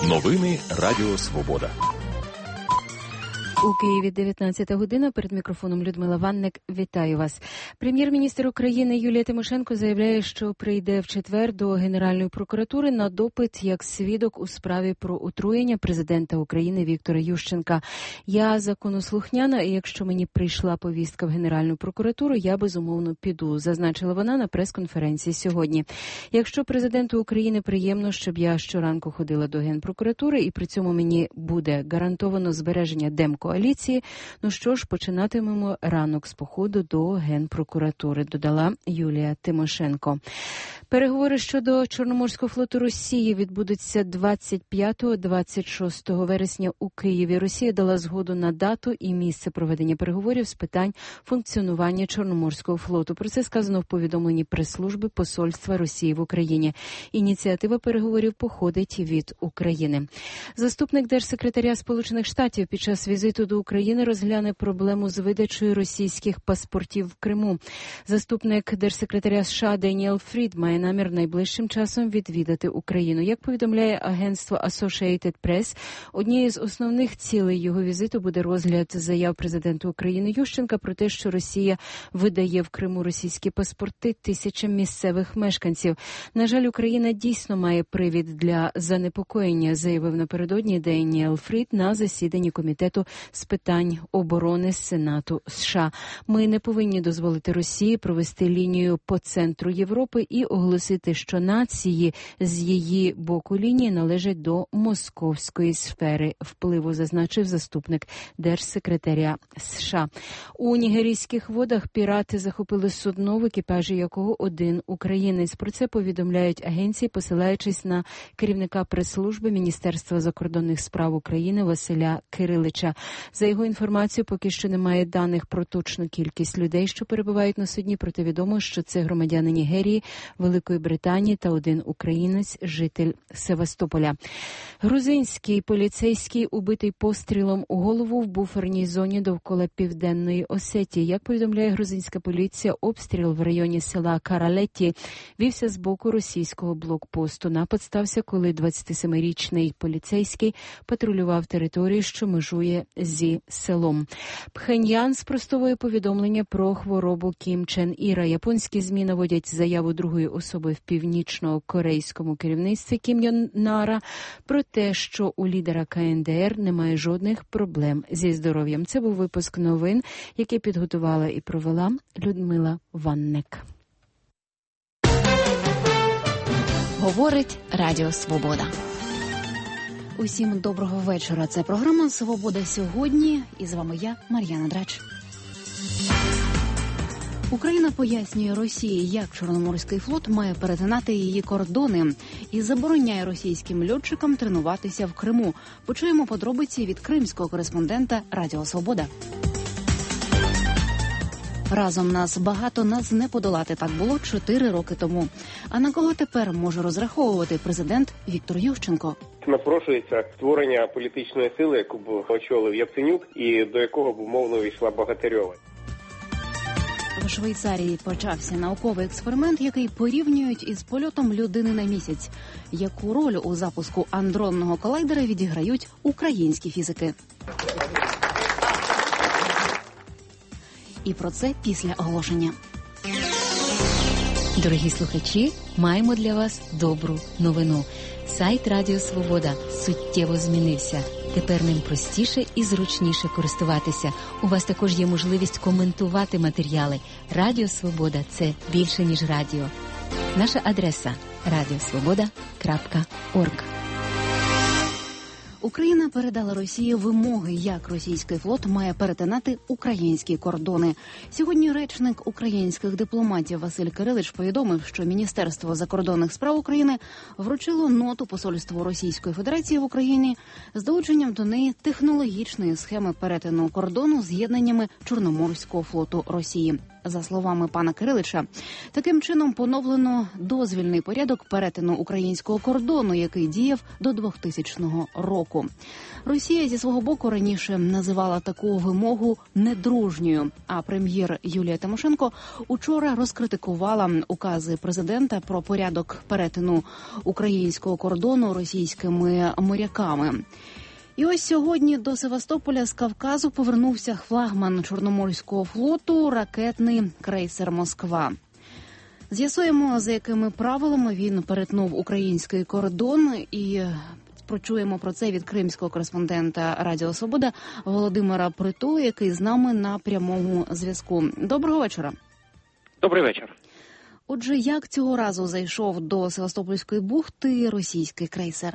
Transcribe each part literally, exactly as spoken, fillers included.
Новини Радіо Свобода. У Києві дев'ятнадцята година. Перед мікрофоном Людмила Ванник. Вітаю вас. Прем'єр-міністр України Юлія Тимошенко заявляє, що прийде в четвер до Генеральної прокуратури на допит як свідок у справі про отруєння президента України Віктора Ющенка. Я законослухняна, і якщо мені прийшла повістка в Генеральну прокуратуру, я безумовно піду, зазначила вона на прес-конференції сьогодні. Якщо президенту України приємно, щоб я щоранку ходила до Генпрокуратури, і при цьому мені буде гарантовано збереження демкоаліції, коаліції. Ну що ж, починатимемо ранок з походу до Генпрокуратури, додала Юлія Тимошенко. Переговори щодо Чорноморського флоту Росії відбудуться двадцять п'ятого - двадцять шостого вересня у Києві. Росія дала згоду на дату і місце проведення переговорів з питань функціонування Чорноморського флоту. Про це сказано в повідомленні прес-служби Посольства Росії в Україні. Ініціатива переговорів походить від України. Заступник держсекретаря Сполучених Штатів під час візиту до України розгляне проблему з видачею російських паспортів в Криму. Заступник держсекретаря США Деніел Фрід має намір найближчим часом відвідати Україну. Як повідомляє агентство Associated Press, однією з основних цілей його візиту буде розгляд заяв президента України Ющенка про те, що Росія видає в Криму російські паспорти тисячам місцевих мешканців. На жаль, Україна дійсно має привід для занепокоєння, заявив напередодні Деніел Фрід на засіданні комітету з питань оборони Сенату США. Ми не повинні дозволити Росії провести лінію по центру Європи і оголосити, що нації з її боку лінії належать до московської сфери впливу, зазначив заступник держсекретаря США. У нігерійських водах пірати захопили судно, в екіпажі якого один українець. Про це повідомляють агенції, посилаючись на керівника прес-служби Міністерства закордонних справ України Василя Кирилича. За його інформацією, поки що немає даних про точну кількість людей, що перебувають на судні, проте відомо, що це громадяни Нігерії, Великої Британії та один українець, житель Севастополя. Грузинський поліцейський убитий пострілом у голову в буферній зоні довкола Південної Осетії. Як повідомляє грузинська поліція, обстріл в районі села Каралетті вівся з боку російського блокпосту. Напад стався, коли двадцятисемирічний поліцейський патрулював територію, що межує зі селом. Пхеньян спростовує повідомлення про хворобу Кім Чен Іра. Японські ЗМІ наводять заяву другої особи в північно-корейському керівництві Кім Йон Нара про те, що у лідера Ка Ен Де Ер немає жодних проблем зі здоров'ям. Це був випуск новин, який підготувала і провела Людмила Ванник. Говорить Радіо Свобода. Усім доброго вечора. Це програма «Свобода сьогодні». І з вами я, Мар'яна Драч. Україна пояснює Росії, як Чорноморський флот має перетинати її кордони і забороняє російським льотчикам тренуватися в Криму. Почуємо подробиці від кримського кореспондента Радіо Свобода. Разом нас багато, нас не подолати. Так було чотири роки тому. А на кого тепер може розраховувати президент Віктор Ющенко? Напрошується створення політичної сили, яку б очолив Яценюк і до якого б умовно війшла Богатирьова. В Швейцарії почався науковий експеримент, який порівнюють із польотом людини на місяць. Яку роль у запуску андронного колайдера відіграють українські фізики? І про це після оголошення. Дорогі слухачі, маємо для вас добру новину. Сайт Радіо Свобода суттєво змінився. Тепер ним простіше і зручніше користуватися. У вас також є можливість коментувати матеріали. Радіо Свобода – це більше, ніж радіо. Наша адреса – радіосвобода крапка орг. Україна передала Росії вимоги, як російський флот має перетинати українські кордони. Сьогодні речник українських дипломатів Василь Кирилич повідомив, що Міністерство закордонних справ України вручило ноту посольству Російської Федерації в Україні з долученням до неї технологічної схеми перетину кордону з з'єднаннями Чорноморського флоту Росії. За словами пана Кирилича, таким чином поновлено дозвільний порядок перетину українського кордону, який діяв до двохтисячного року. Росія зі свого боку раніше називала таку вимогу недружньою, а прем'єр Юлія Тимошенко учора розкритикувала укази президента про порядок перетину українського кордону російськими моряками. І ось сьогодні до Севастополя з Кавказу повернувся флагман Чорноморського флоту, ракетний крейсер «Москва». З'ясуємо, за якими правилами він перетнув український кордон, і почуємо про це від кримського кореспондента Радіо Свобода Володимира Притули, який з нами на прямому зв'язку. Доброго вечора. Добрий вечір. Отже, як цього разу зайшов до Севастопольської бухти російський крейсер?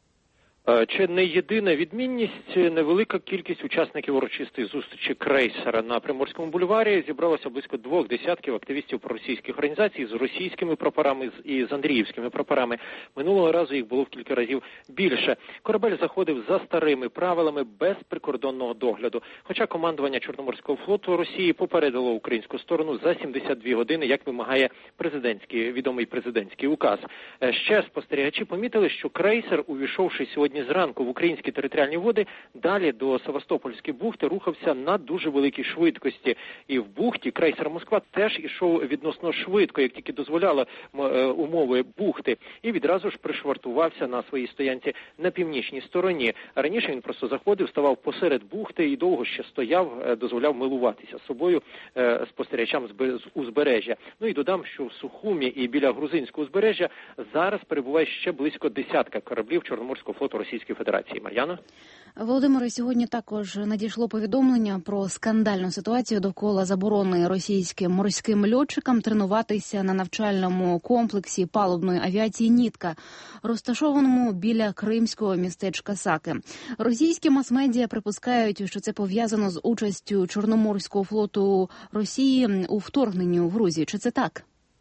Чи не єдина відмінність, невелика кількість учасників урочистої зустрічі крейсера на Приморському бульварі. Зібралося близько двох десятків активістів проросійських організацій з російськими прапорами і з андріївськими прапорами. Минулого разу їх було в кілька разів більше. Корабель заходив за старими правилами, без прикордонного догляду. Хоча командування Чорноморського флоту Росії попередило українську сторону за сімдесят дві години, як вимагає президентський, відомий президентський указ. Ще спостерігачі помітили, що крейсер, увійшовши сьогодні зранку в українські територіальні води, далі до Севастопольської бухти рухався на дуже великій швидкості. І в бухті крейсер «Москва» теж ішов відносно швидко, як тільки дозволяли умови бухти. І відразу ж пришвартувався на своїй стоянці на північній стороні. Раніше він просто заходив, ставав посеред бухти і довго ще стояв, дозволяв милуватися собою спостерігачам з узбережжя. Ну і додам, що в Сухумі і біля грузинського узбережжя зараз перебуває ще близько десятка кораблів Чорноморського флоту Російської Федерації. Мар'яна? Володимире, сьогодні також надійшло повідомлення про скандальну ситуацію довкола заборони російським морським льотчикам тренуватися на навчальному комплексі палубної авіації «Нітка», розташованому біля кримського містечка Саки. Російські мас-медіа припускають, що це пов'язано з участю Чорноморського флоту Росії у вторгненні в Грузію. Чи це так?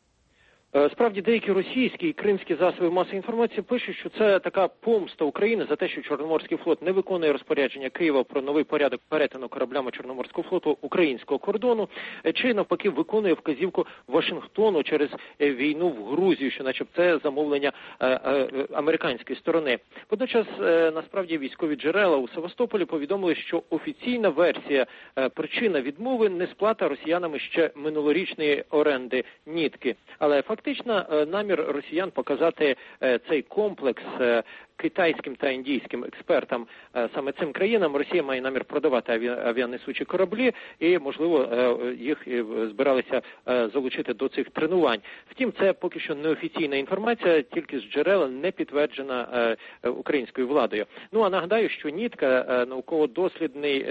Справді, деякі російські і кримські засоби масової інформації пишуть, що це така помста України за те, що Чорноморський флот не виконує розпорядження Києва про новий порядок перетину кораблями Чорноморського флоту українського кордону, чи навпаки виконує вказівку Вашингтону через війну в Грузію, що начеб це замовлення американської сторони. Водночас, насправді, військові джерела у Севастополі повідомили, що офіційна версія, причина відмови – не сплата росіянами ще минулорічної оренди «Нітки». Але факт Фактично, намір росіян показати цей комплекс китайським та індійським експертам, саме цим країнам, Росія має намір продавати аві... авіанесучі кораблі і, можливо, їх збиралися залучити до цих тренувань. Втім, це поки що неофіційна інформація, тільки з джерел, не підтверджена українською владою. Ну, а нагадаю, що «Нітка» – науково-дослідний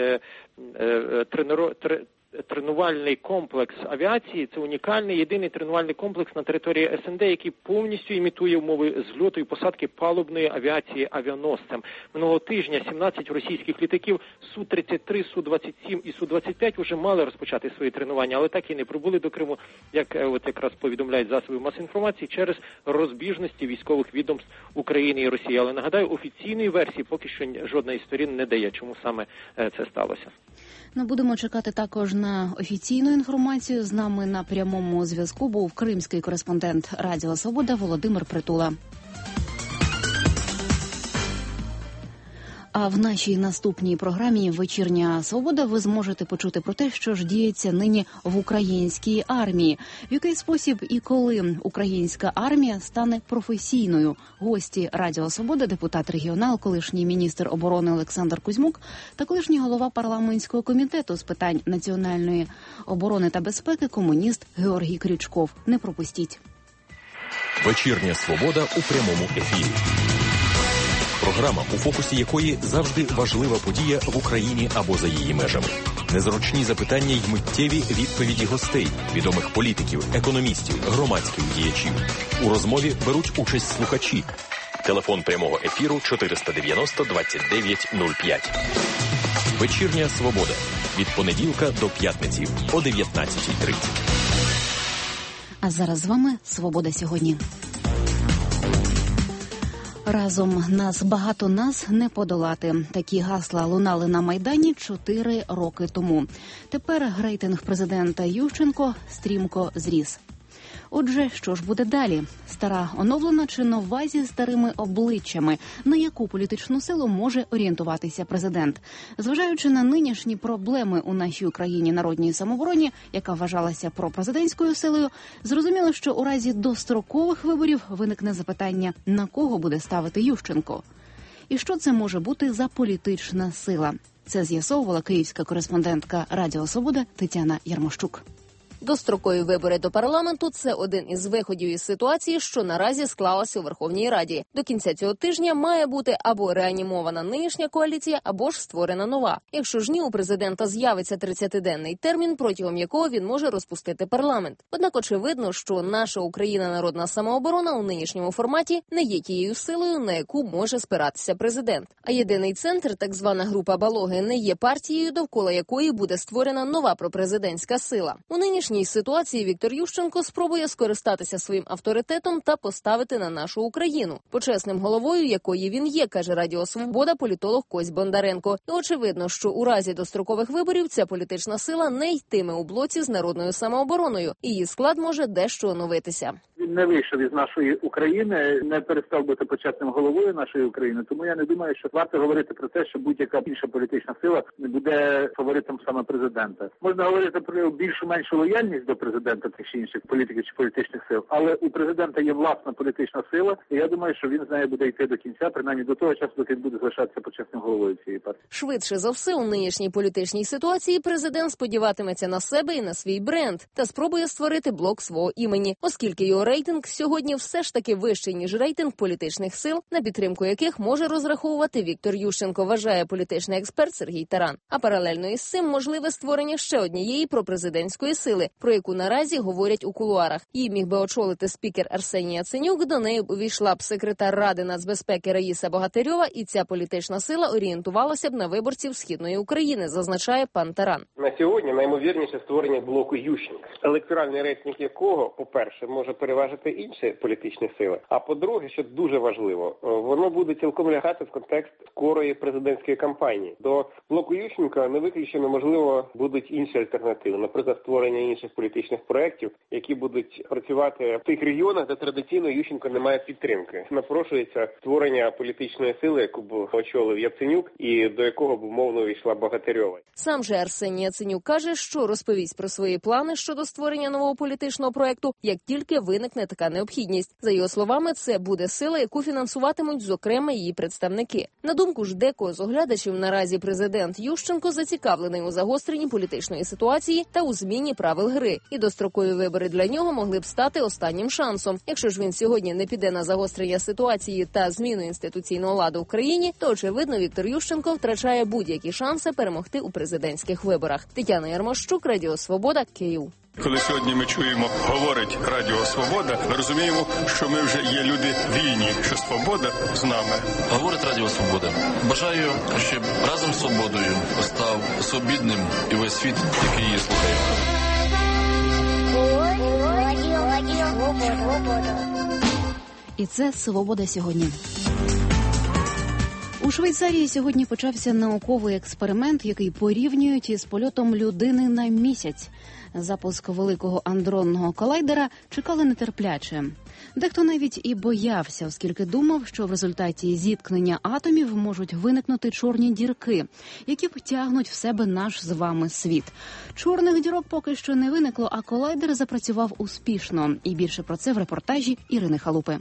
тренер... тренувальний комплекс авіації, це унікальний, єдиний тренувальний комплекс на території ес ен де, який повністю імітує умови зльоту і посадки палубної авіації авіаносцем. Минулого тижня сімнадцять російських літаків Су тридцять три, Су двадцять сім і Су двадцять п'ять вже мали розпочати свої тренування, але так і не прибули до Криму, як от якраз повідомляють засоби масової інформації, через розбіжності військових відомств України і Росії. Але нагадаю, офіційної версії поки що жодна із сторін не дає, чому саме це сталося. Ну, будемо чекати також на офіційну інформацію. З нами на прямому зв'язку був кримський кореспондент Радіо Свобода Володимир Притула. А в нашій наступній програмі «Вечірня Свобода» ви зможете почути про те, що ж діється нині в українській армії. В який спосіб і коли українська армія стане професійною. Гості Радіо Свобода, депутат-регіонал, колишній міністр оборони Олександр Кузьмук та колишній голова парламентського комітету з питань національної оборони та безпеки комуніст Георгій Крючков. Не пропустіть. «Вечірня Свобода» у прямому ефірі. Програма, у фокусі якої завжди важлива подія в Україні або за її межами. Незручні запитання й миттєві відповіді гостей, відомих політиків, економістів, громадських діячів. У розмові беруть участь слухачі. Телефон прямого ефіру чотириста дев'яносто двадцять дев'ять нуль п'ять. «Вечірня Свобода» від понеділка до п'ятниці о дев'ятнадцятій тридцять. А зараз з вами «Свобода сьогодні». Разом нас багато, нас не подолати. Такі гасла лунали на Майдані чотири роки тому. Тепер рейтинг президента Ющенко стрімко зріс. Отже, що ж буде далі? Стара оновлена чи нова зі старими обличчями? На яку політичну силу може орієнтуватися президент? Зважаючи на нинішні проблеми у нашій Україні народній самообороні, яка вважалася пропрезидентською силою, зрозуміло, що у разі дострокових виборів виникне запитання, на кого буде ставити Ющенко? І що це може бути за політична сила? Це з'ясовувала київська кореспондентка Радіо Свобода Тетяна Ярмощук. Дострокові вибори до парламенту – це один із виходів із ситуації, що наразі склалася у Верховній Раді. До кінця цього тижня має бути або реанімована нинішня коаліція, або ж створена нова. Якщо ж ні, у президента з'явиться тридцятиденний термін, протягом якого він може розпустити парламент. Однак очевидно, що наша Україна народна самооборона у нинішньому форматі не є тією силою, на яку може спиратися президент. А єдиний центр, так звана група Балоги, не є партією, довкола якої буде створена нова пропрезидентська сила. У нинішній В нинішній ситуації Віктор Ющенко спробує скористатися своїм авторитетом та поставити на нашу Україну, почесним головою якої він є, каже Радіо Свобода політолог Кось Бондаренко. І очевидно, що у разі дострокових виборів ця політична сила не йтиме у блоці з народною самообороною, і її склад може дещо оновитися. Він не вийшов із нашої України, не перестав бути почесним головою нашої України, тому я не думаю, що варто говорити про те, що будь-яка інша політична сила не буде фаворитом саме президента. Можна говорити про більшу-меншу лояльність до президента тих чи інших політиків чи політичних сил, але у президента є власна політична сила, і я думаю, що він з нею буде йти до кінця, принаймні до того часу, доки він буде залишатися почесним головою цієї партії. Швидше за все, у нинішній політичній ситуації президент сподіватиметься на себе і на свій бренд та спробує створити блок свого імені, оскільки його рейтинг сьогодні все ж таки вищий, ніж рейтинг політичних сил, на підтримку яких може розраховувати Віктор Ющенко, вважає політичний експерт Сергій Таран. А паралельно із цим можливе створення ще однієї пропрезидентської сили, про яку наразі говорять у кулуарах. Її міг би очолити спікер Арсеній Яценюк, до неї увійшла б секретар Ради нацбезпеки Раїса Богатирьова, і ця політична сила орієнтувалася б на виборців Східної України, зазначає пан Таран. На сьогодні наймовірніше створення блоку Ющенка, електоральний рейтинг якого, по-перше, може переважити інші політичні сили, а по-друге, що дуже важливо, воно буде цілком лягати в контекст скорої президентської кампанії. До блоку Ющенка не виключено, можливо, будуть інші альтернативи, наприклад, створення інших політичних проєктів, які будуть працювати в тих регіонах, де традиційно Ющенко не має підтримки. Напрошується створення політичної сили, яку б очолив Яценюк і до якого б умовно увійшла Богатирьова. Сам же Арсеній Яценюк каже, що розповість про свої плани щодо створення нового політичного проєкту, як тільки виникне така необхідність. За його словами, це буде сила, яку фінансуватимуть, зокрема, її представники. На думку ж декого з оглядачів, наразі президент Ющенко зацікавлений у загостренні політичної ситуації та у зміні правил гри. І дострокові вибори для нього могли б стати останнім шансом. Якщо ж він сьогодні не піде на загострення ситуації та зміну інституційного ладу в країні, то, очевидно, Віктор Ющенко втрачає будь-які шанси перемогти у президентських виборах. Тетяна Ярмощук, Радіо Свобода, Київ. Коли сьогодні ми чуємо, говорить Радіо Свобода, ми розуміємо, що ми вже є люди вільні, що свобода з нами. Говорить Радіо Свобода. Бажаю, щоб разом з свободою став свобідним і весь світ, який її слухає. І це «Свобода сьогодні». У Швейцарії сьогодні почався науковий експеримент, який порівнюють із польотом людини на місяць. Запуск великого андронного колайдера чекали нетерпляче. Дехто навіть і боявся, оскільки думав, що в результаті зіткнення атомів можуть виникнути чорні дірки, які втягнуть в себе наш з вами світ. Чорних дірок поки що не виникло, а колайдер запрацював успішно. І більше про це в репортажі Ірини Халупи.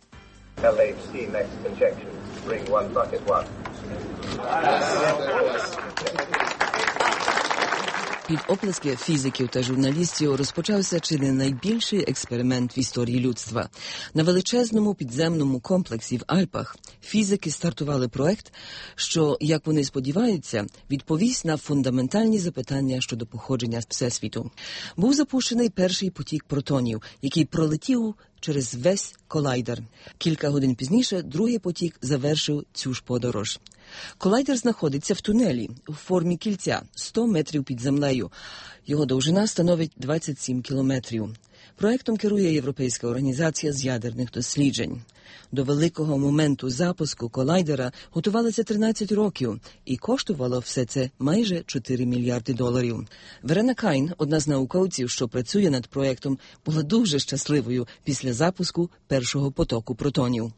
Під оплески фізиків та журналістів розпочався чи не найбільший експеримент в історії людства. На величезному підземному комплексі в Альпах фізики стартували проект, що, як вони сподіваються, відповість на фундаментальні запитання щодо походження Всесвіту. Був запущений перший потік протонів, який пролетів через весь колайдер. Кілька годин пізніше другий потік завершив цю ж подорож. Колайдер знаходиться в тунелі у формі кільця сто метрів під землею. Його довжина становить двадцять сім кілометрів. Проектом керує Європейська організація з ядерних досліджень. До великого моменту запуску колайдера готувалося тринадцять років, і коштувало все це майже чотири мільярди доларів. Верена Кайн, одна з науковців, що працює над проєктом, була дуже щасливою після запуску першого потоку протонів.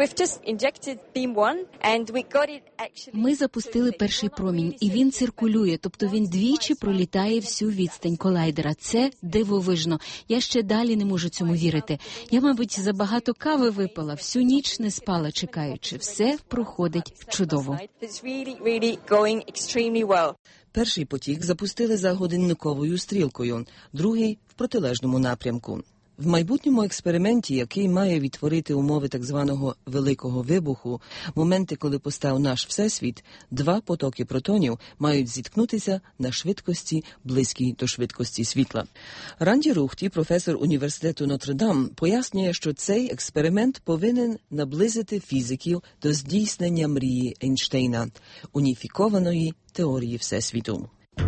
Ми запустили перший промінь, і він циркулює, тобто він двічі пролітає всю відстань колайдера. Це дивовижно. Я ще далі не можу цьому вірити. Я, мабуть, забагато кави випила, всю ніч не спала, чекаючи. Все проходить чудово. Перший потік запустили за годинниковою стрілкою, другий – в протилежному напрямку. В майбутньому експерименті, який має відтворити умови так званого «великого вибуху», моменти, коли постав наш Всесвіт, два потоки протонів мають зіткнутися на швидкості, близькій до швидкості світла. Ранді Рухті, професор університету Нотр-Дам, пояснює, що цей експеримент повинен наблизити фізиків до здійснення мрії Ейнштейна – уніфікованої теорії Всесвіту.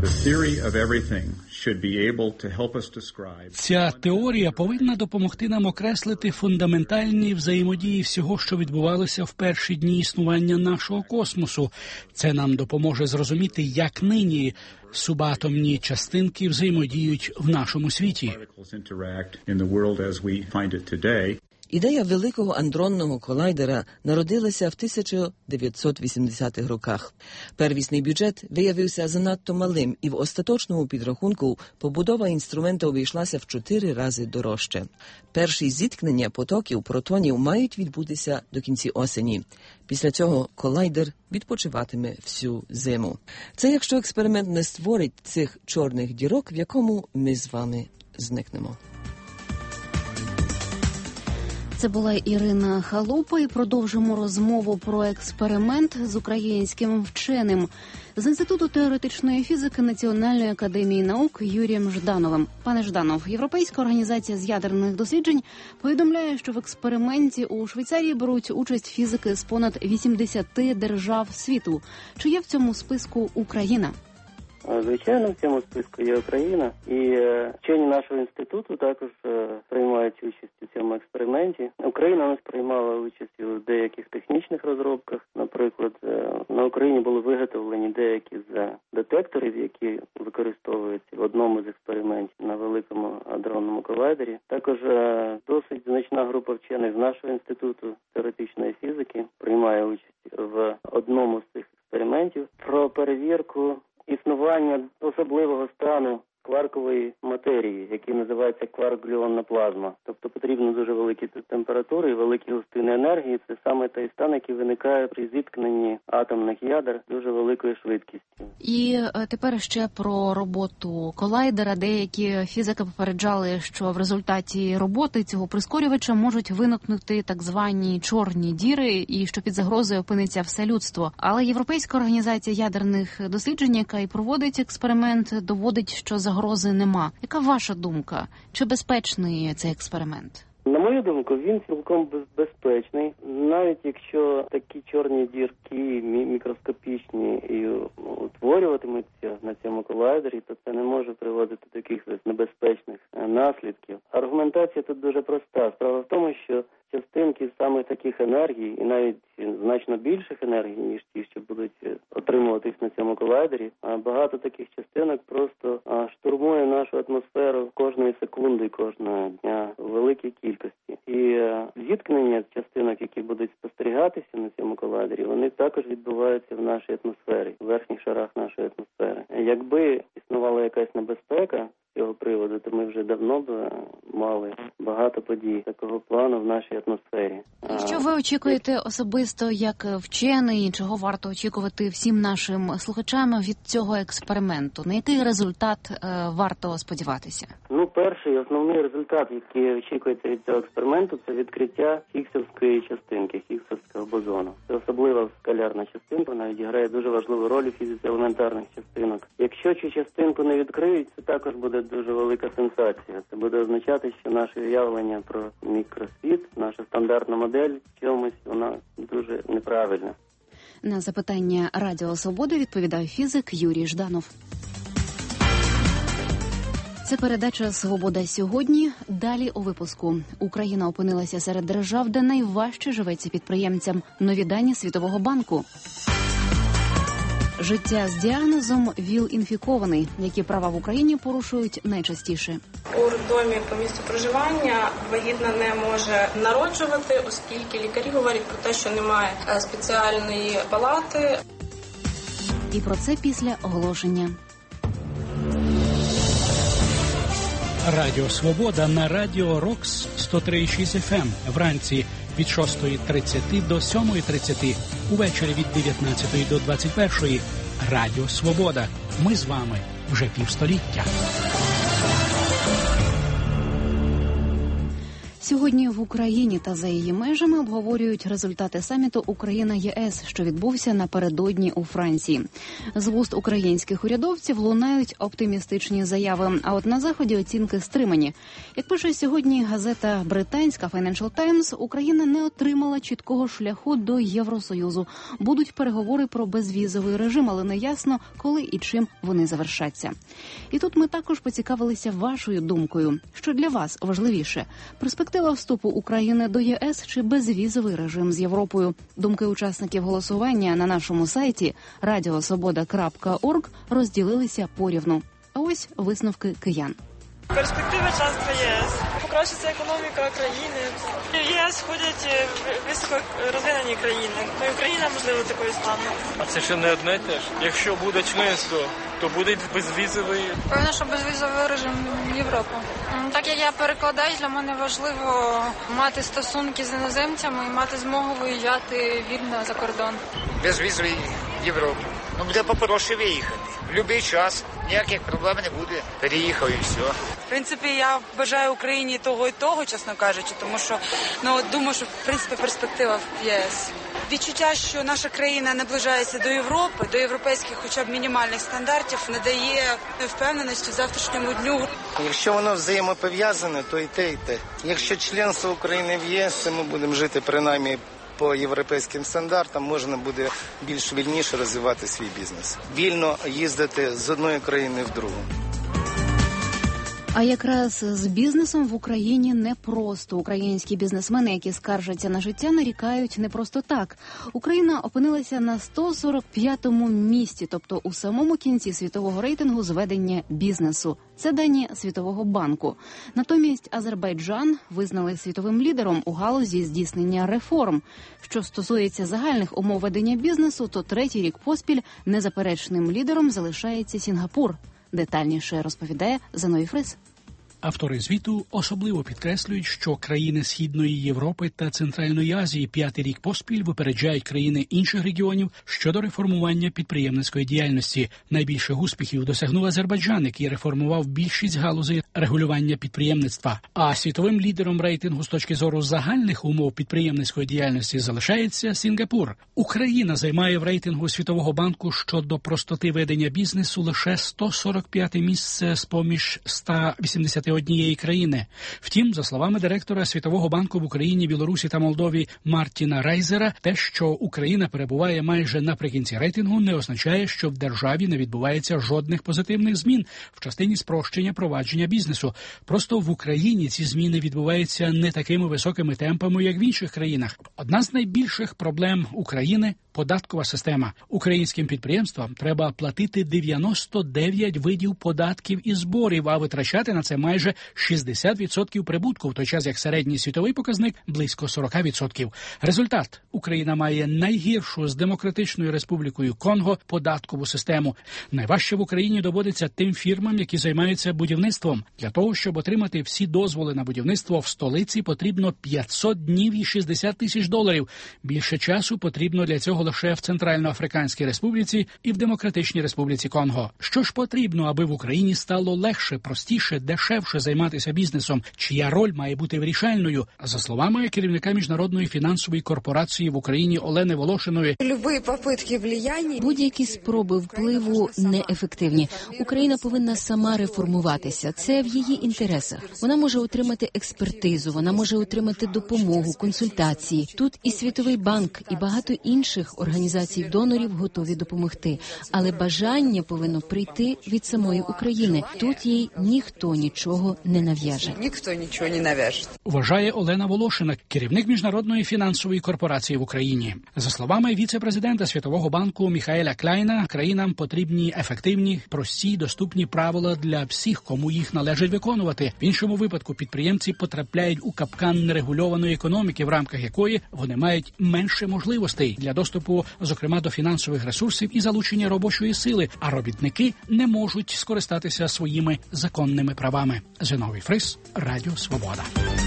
Ця теорія повинна допомогти нам окреслити фундаментальні взаємодії всього, що відбувалося в перші дні існування нашого космосу. Це нам допоможе зрозуміти, як нині субатомні частинки взаємодіють в нашому світі. Ідея великого андронного колайдера народилася в тисяча дев'ятсот вісімдесятих роках. Первісний бюджет виявився занадто малим, і в остаточному підрахунку побудова інструменту обійшлася в чотири рази дорожче. Перші зіткнення потоків протонів мають відбутися до кінці осені. Після цього колайдер відпочиватиме всю зиму. Це якщо експеримент не створить цих чорних дірок, в якому ми з вами зникнемо. Це була Ірина Халупа, і продовжимо розмову про експеримент з українським вченим з Інституту теоретичної фізики Національної академії наук Юрієм Ждановим. Пане Жданов, Європейська організація з ядерних досліджень повідомляє, що в експерименті у Швейцарії беруть участь фізики з понад вісімдесяти держав світу. Чи є в цьому списку Україна? Звичайно, в цьому списку є Україна, і вчені нашого інституту також приймають участь у цьому експерименті. Україна нас приймала участь у деяких технічних розробках. Наприклад, на Україні були виготовлені деякі з детекторів, які використовуються в одному з експериментів на великому адронному колайдері. Також досить значна група вчених з нашого інституту теоретичної фізики приймає участь в одному з цих експериментів про перевірку існування особливого стану кваркової матерії, який називається кварк-глюонна плазма. Тобто потрібно дуже великі температури і великі густини енергії. Це саме той стан, який виникає при зіткненні атомних ядер дуже великою швидкістю. І тепер ще про роботу колайдера. Деякі фізики попереджали, що в результаті роботи цього прискорювача можуть виникнути так звані чорні діри, і що під загрозою опиниться все людство. Але Європейська організація ядерних досліджень, яка і проводить експеримент, доводить, що загрози нема. Яка ваша думка? Чи безпечний цей експеримент? На мою думку, він цілком безпечний. Навіть якщо такі чорні дірки мікроскопічні і утворюватимуться на цьому колайдері, то це не може приводити до якихось небезпечних наслідків. Аргументація тут дуже проста. Справа в тому, що частинки саме таких енергій, і навіть значно більших енергій, ніж ті, що будуть отримуватись на цьому колайдері, багато таких частинок просто штурмує нашу атмосферу кожної секунди, кожного дня в великій кількості. І зіткнення частинок, які будуть спостерігатися на цьому колайдері, вони також відбуваються в нашій атмосфері, в верхніх шарах нашої атмосфери. Якби існувала якась небезпека з цього приводу, то ми вже давно б мали багато подій такого плану в нашій атмосфері. Що ви очікуєте особисто як вчений, чого варто очікувати всім нашим слухачам від цього експерименту? На який результат е, варто сподіватися? Ну, перший основний результат, який очікується від цього експерименту, це відкриття хіггсовської частинки, хіггсовського бозону. Це особлива скалярна частинка, вона відіграє дуже важливу роль у фізиці елементарних частинок. Якщо цю частинку не відкриють, це також буде дуже велика сенсація. Це буде означати, що наше уявлення про мікросвіт, наша стандартна модель в чомусь, вона дуже неправильна. На запитання Радіо Свободи відповідає фізик Юрій Жданов. Це передача «Свобода сьогодні». Далі у випуску. Україна опинилася серед держав, де найважче живеться підприємцям. Нові дані Світового банку. Життя з діагнозом ВІЛ-інфікований. Які права в Україні порушують найчастіше? У роддомі по місцю проживання вагітна не може народжувати, оскільки лікарі говорять про те, що немає спеціальної палати. І про це після оголошення. Радіо «Свобода» на Радіо Рокс сто три і шість еф ем. Вранці від шостої тридцять до сьомої тридцять. Увечері від дев'ятнадцятої до двадцять першої. Радіо «Свобода». Ми з вами вже півстоліття. Сьогодні в Україні та за її межами обговорюють результати саміту Україна-ЄС, що відбувся напередодні у Франції. З вуст українських урядовців лунають оптимістичні заяви, а от на Заході оцінки стримані. Як пише сьогодні газета британська Financial Times, Україна не отримала чіткого шляху до Євросоюзу. Будуть переговори про безвізовий режим, але не ясно, коли і чим вони завершаться. І тут ми також поцікавилися вашою думкою. Що для вас важливіше – перспектива вступу України до ЄС чи безвізовий режим з Європою? Думки учасників голосування на нашому сайті радіо свобода крапка орг розділилися порівну. А ось висновки киян. Перспектива членства ЄС. Покращиться економіка країни. В ЄС входять високо розвинені країни. Ну, і Україна, можливо, такою стане. А це ще не одне теж. Якщо буде членство, то буде безвізовий. Певно, що безвізовий режим в Європу. Так як я перекладаю, для мене важливо мати стосунки з іноземцями і мати змогу виїжджати вільно за кордон. Безвізовий Європу. Ну, буде попроще виїхати. В будь-який час ніяких проблем не буде. Переїхав і все. В принципі, я бажаю Україні того і того, чесно кажучи, тому що, ну, думаю, що, в принципі, перспектива в ЄС. Відчуття, що наша країна наближається до Європи, до європейських хоча б мінімальних стандартів, не дає впевненості в завтрашньому дню. Якщо воно взаємопов'язане, то і те, і те. Якщо членство України в ЄС, то ми будемо жити принаймні по європейським стандартам, можна буде більш вільніше розвивати свій бізнес. Вільно їздити з одної країни в другу. А якраз з бізнесом в Україні непросто. Українські бізнесмени, які скаржаться на життя, нарікають не просто так. Україна опинилася на сто сорок п'ятому місці, тобто у самому кінці світового рейтингу зведення бізнесу. Це дані Світового банку. Натомість Азербайджан визнали світовим лідером у галузі здійснення реформ. Що стосується загальних умов ведення бізнесу, то третій рік поспіль незаперечним лідером залишається Сінгапур. Детальніше розповідає Зиновій Фрис. Автори звіту особливо підкреслюють, що країни Східної Європи та Центральної Азії п'ятий рік поспіль випереджають країни інших регіонів щодо реформування підприємницької діяльності. Найбільших успіхів досягнув Азербайджан, який реформував більшість галузей регулювання підприємництва. А світовим лідером рейтингу з точки зору загальних умов підприємницької діяльності залишається Сінгапур. Україна займає в рейтингу Світового банку щодо простоти ведення бізнесу лише сто сорок п'яте місце з-поміж sto вісімдесят однієї країни. Втім, за словами директора Світового банку в Україні, Білорусі та Молдові Мартіна Райзера, те, що Україна перебуває майже наприкінці рейтингу, не означає, що в державі не відбувається жодних позитивних змін в частині спрощення провадження бізнесу. Просто в Україні ці зміни відбуваються не такими високими темпами, як в інших країнах. Одна з найбільших проблем України – податкова система. Українським підприємствам треба платити дев'яносто дев'ять видів податків і зборів, а витрачати на це майже шістдесят відсотків прибутку, в той час як середній світовий показник – близько сорок відсотків. Результат – Україна має найгіршу з Демократичною Республікою Конго податкову систему. Найважче в Україні доводиться тим фірмам, які займаються будівництвом. Для того, щоб отримати всі дозволи на будівництво в столиці, потрібно п'ятсот днів і шістдесят тисяч доларів. Більше часу потрібно для цього лише в Центральноафриканській Республіці і в Демократичній Республіці Конго. Що ж потрібно, аби в Україні стало легше, простіше, дешевше займатися бізнесом? Чия роль має бути вирішальною? За словами керівника Міжнародної фінансової корпорації в Україні Олени Волошиної, будь-які спроби впливу неефективні. Україна повинна сама реформуватися. Це в її інтересах. Вона може отримати експертизу, вона може отримати допомогу, консультації. Тут і Світовий банк, і багато інших організацій донорів готові допомогти, але бажання повинно прийти від самої України. Тут їй ніхто нічого не нав'яже. Ніхто нічого не нав'яже. Вважає Олена Волошина, керівник Міжнародної фінансової корпорації в Україні. За словами віце-президента Світового банку Міхаеля Кляйна, країнам потрібні ефективні, прості, доступні правила для всіх, кому їх належить виконувати. В іншому випадку підприємці потрапляють у капкан нерегульованої економіки, в рамках якої вони мають менше можливостей для доступу, зокрема, до фінансових ресурсів і залучення робочої сили, а робітники не можуть скористатися своїми законними правами. Зиновій Фрис, Радіо Свобода.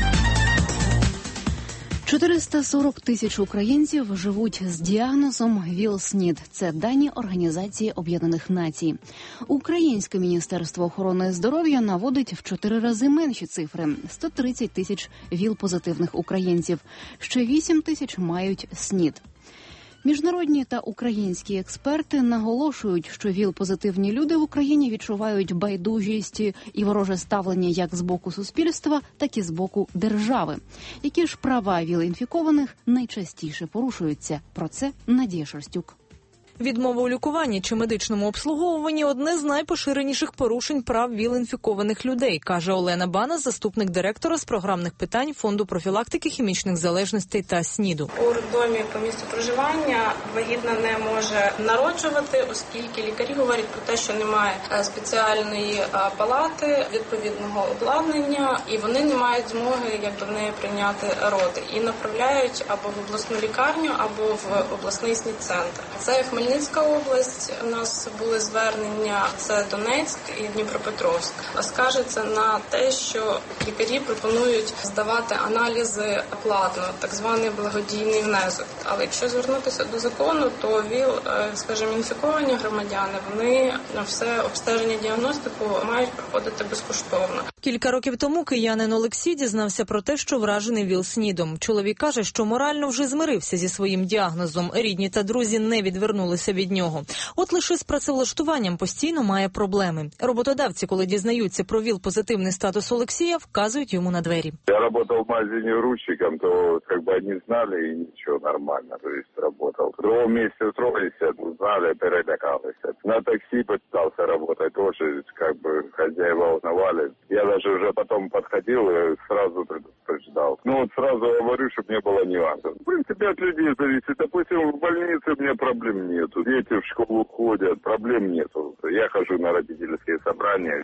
чотириста сорок тисяч українців живуть з діагнозом ВІЛ-СНІД. Це дані Організації Об'єднаних Націй. Українське Міністерство охорони здоров'я наводить в чотири рази менші цифри – сто тридцять тисяч ВІЛ-позитивних українців. Ще вісім тисяч мають СНІД. Міжнародні та українські експерти наголошують, що ВІЛ-позитивні люди в Україні відчувають байдужість і вороже ставлення як з боку суспільства, так і з боку держави. Які ж права ВІЛ-інфікованих найчастіше порушуються? Про це Надія Шерстюк. Відмова у лікуванні чи медичному обслуговуванні – одне з найпоширеніших порушень прав ВІЛ-інфікованих людей, каже Олена Бана, заступник директора з програмних питань Фонду профілактики хімічних залежностей та СНІДу. У роддомі по місцю проживання вагітна не може народжувати, оскільки лікарі говорять про те, що немає спеціальної палати, відповідного обладнання, і вони не мають змоги якби в неї прийняти роди. І направляють або в обласну лікарню, або в обласний СНІД-центр. Це Хмельницька область, у нас були звернення, це Донецьк і Дніпропетровськ. Скажеться на те, що лікарі пропонують здавати аналізи платно, так званий благодійний внесок. Але якщо звернутися до закону, то ВІЛ, скажімо, інфіковані громадяни, вони все обстеження, діагностику мають проходити безкоштовно. Кілька років тому киянин Олексій дізнався про те, що вражений ВІЛ-СНІДом. Чоловік каже, що морально вже змирився зі своїм діагнозом. Рідні та друзі не відвернулися від нього. От лише з працевлаштуванням постійно має проблеми. Роботодавці, коли дізнаються про ВІЛ-позитивний статус Олексія, вказують йому на двері. Я працював в магазині грузчиком, то как бы они знали і нічого, нормально, то есть работал. В другому місці устроилися, знали, перелякалися. На таксі пытался работать, тоже как бы хозяева узнавали. Я даже уже потом подходил и сразу предупреждал. Ну вот сразу говорю, чтобы не было нюансов. В принципе, от людей зависит. Допустим, в больнице у меня проблем нету. Дети в школу ходят, проблем нету. Я хожу на родительские собрания.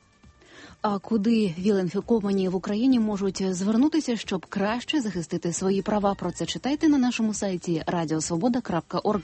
А куди ВІЛ-інфіковані в Україні можуть звернутися, щоб краще захистити свої права? Про це читайте на нашому сайті радіосвобода крапка орг.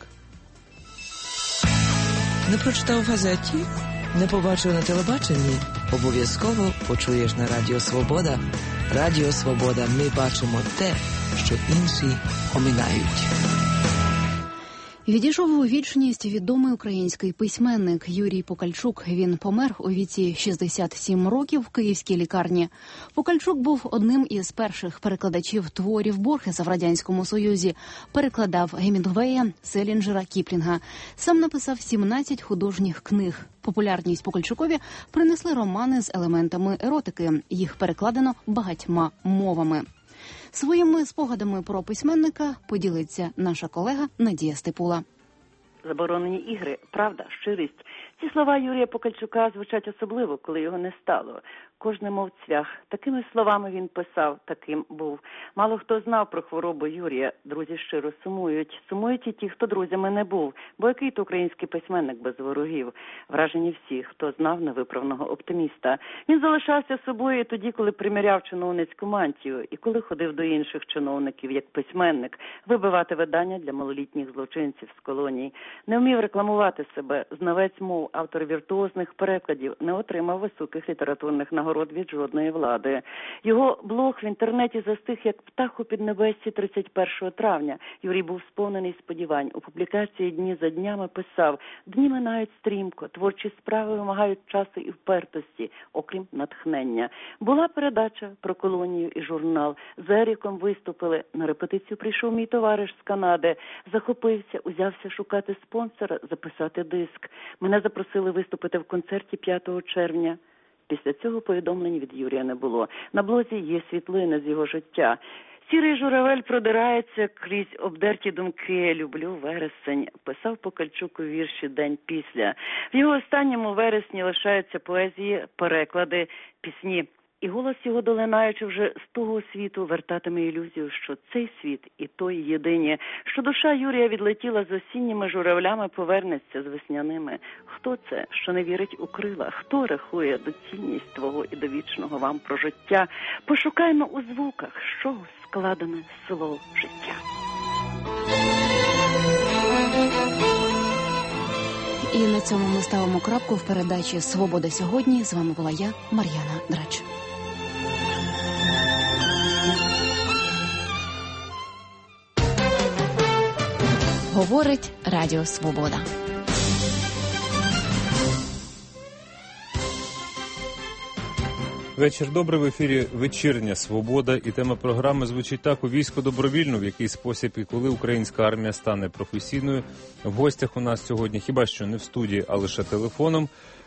Не прочитав в газеті? Не побачив на телебаченні? Обов'язково почуєш на Радіо Свобода. Радіо Свобода. Ми бачимо те, що інші оминають. Відійшов у вічність відомий український письменник Юрій Покальчук. Він помер у віці шістдесят сім років в київській лікарні. Покальчук був одним із перших перекладачів творів Борхеса в Радянському Союзі. Перекладав Гемінгвея, Селінджера, Кіплінга. Сам написав сімнадцять художніх книг. Популярність Покальчукові принесли романи з елементами еротики. Їх перекладено багатьма мовами. Своїми спогадами про письменника поділиться наша колега Надія Степула. Заборонені ігри, правда, щирість. Ці слова Юрія Покальчука звучать особливо, коли його не стало. Кожне мов цвях. Такими словами він писав, таким був. Мало хто знав про хворобу Юрія. Друзі щиро сумують. Сумують і ті, хто друзями не був. Бо який то український письменник без ворогів? Вражені всі, хто знав невиправного оптиміста. Він залишався собою тоді, коли приміряв чиновницьку мантію, і коли ходив до інших чиновників, як письменник, вибивати видання для малолітніх злочинців з колоній. Не вмів рекламувати себе, знавець мов, автор віртуозних перекладів, не отримав високих літературних нагород від жодної влади. Його блог в інтернеті застиг як птах у піднебесці тридцять першого травня. Юрій був сповнений сподівань. У публікації дні за днями писав: «Дні минають стрімко, творчі справи вимагають часу і впертості, окрім натхнення». Була передача про колонію і журнал. З Еріком виступили. На репетицію прийшов мій товариш з Канади. Захопився, узявся шукати спонсора, записати диск. Мене запросили виступити в концерті п'ятого червня. Після цього повідомлень від Юрія не було. На блозі є світлини з його життя. Сірий журавель продирається крізь обдерті думки. Люблю вересень, писав Покальчук у вірші «День після». В його останньому вересні лишаються поезії, переклади, пісні. І голос його, долинаючи вже з того світу, вертатиме ілюзію, що цей світ і той єдині, що душа Юрія відлетіла з осінніми журавлями, повернеться з весняними. Хто це, що не вірить у крила? Хто рахує доцільність твого і довічного вам прожиття? Пошукаймо у звуках, з чого складене слово життя. І на цьому ми ставимо крапку в передачі «Свобода сьогодні». З вами була я, Мар'яна Драч. Говорить Радіо Свобода. Вечір добрий, в ефірі «Вечірня Свобода», і тема програми звучить так: у військо добровільно, в який спосіб і коли українська армія стане професійною. В гостях у нас сьогодні, хіба що не в студії, а лише телефоном,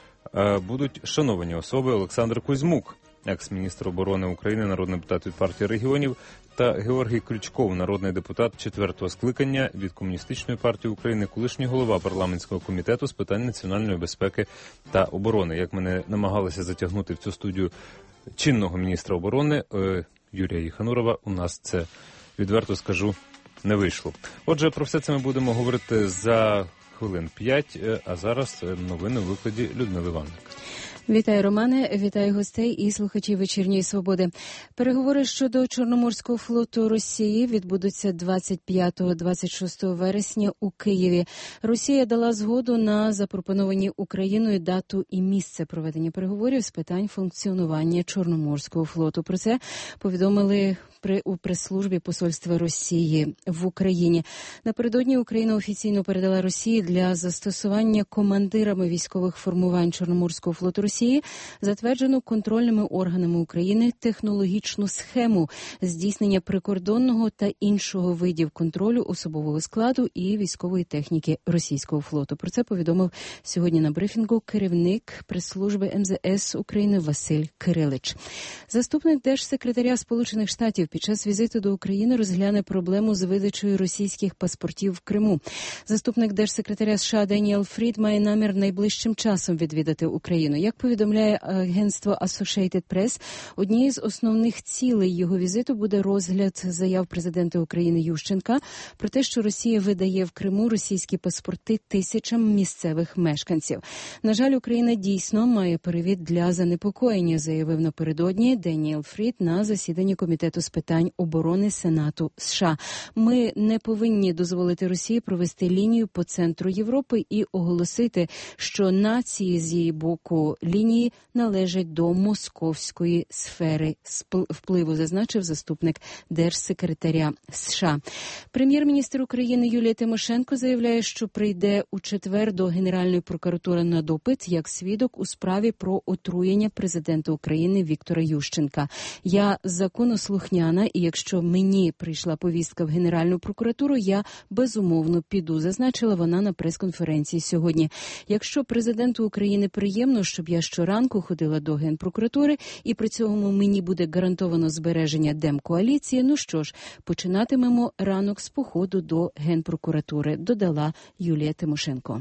будуть шановані особи: Олександр Кузьмук, екс-міністр оборони України, народний депутат від партії регіонів, та Георгій Крючков, народний депутат четвертого скликання від Комуністичної партії України, колишній голова парламентського комітету з питань національної безпеки та оборони. Як мене намагалися затягнути в цю студію чинного міністра оборони Юрія Єханурова, у нас це, відверто скажу, не вийшло. Отже, про все це ми будемо говорити за хвилин п'ять, а зараз новини у викладі Людмили Ванник. Вітаю, Романе, вітаю гостей і слухачів «Вечірньої Свободи». Переговори щодо Чорноморського флоту Росії відбудуться двадцять п'ятого - двадцять шостого вересня у Києві. Росія дала згоду на запропоновані Україною дату і місце проведення переговорів з питань функціонування Чорноморського флоту. Про це повідомили при у прес-службі посольства Росії в Україні. Напередодні Україна офіційно передала Росії для застосування командирами військових формувань Чорноморського флоту Росії затверджену контрольними органами України технологічну схему здійснення прикордонного та іншого видів контролю особового складу і військової техніки російського флоту. Про це повідомив сьогодні на брифінгу керівник прес-служби ем зе ес України Василь Кирилич. Заступник держсекретаря Сполучених Штатів під час візиту до України розгляне проблему з видачею російських паспортів в Криму. Заступник держсекретаря США Деніел Фрід має намір найближчим часом відвідати Україну. Як повідомляє агентство Associated Press, однією з основних цілей його візиту буде розгляд заяв президента України Ющенка про те, що Росія видає в Криму російські паспорти тисячам місцевих мешканців. На жаль, Україна дійсно має привід для занепокоєння, заявив напередодні Деніел Фрід на засіданні Комітету з питань оборони Сенату США. Ми не повинні дозволити Росії провести лінію по центру Європи і оголосити, що нації з її боку лінії належать до московської сфери впливу, зазначив заступник держсекретаря США. Прем'єр-міністр України Юлія Тимошенко заявляє, що прийде у четвер до Генеральної прокуратури на допит як свідок у справі про отруєння президента України Віктора Ющенка. Я законослухняна, і якщо мені прийшла повістка в Генеральну прокуратуру, я безумовно піду, зазначила вона на прес-конференції сьогодні. Якщо президенту України приємно, щоб я щоранку ходила до Генпрокуратури, і при цьому мені буде гарантовано збереження демкоаліції, ну що ж, починатимемо ранок з походу до Генпрокуратури, додала Юлія Тимошенко.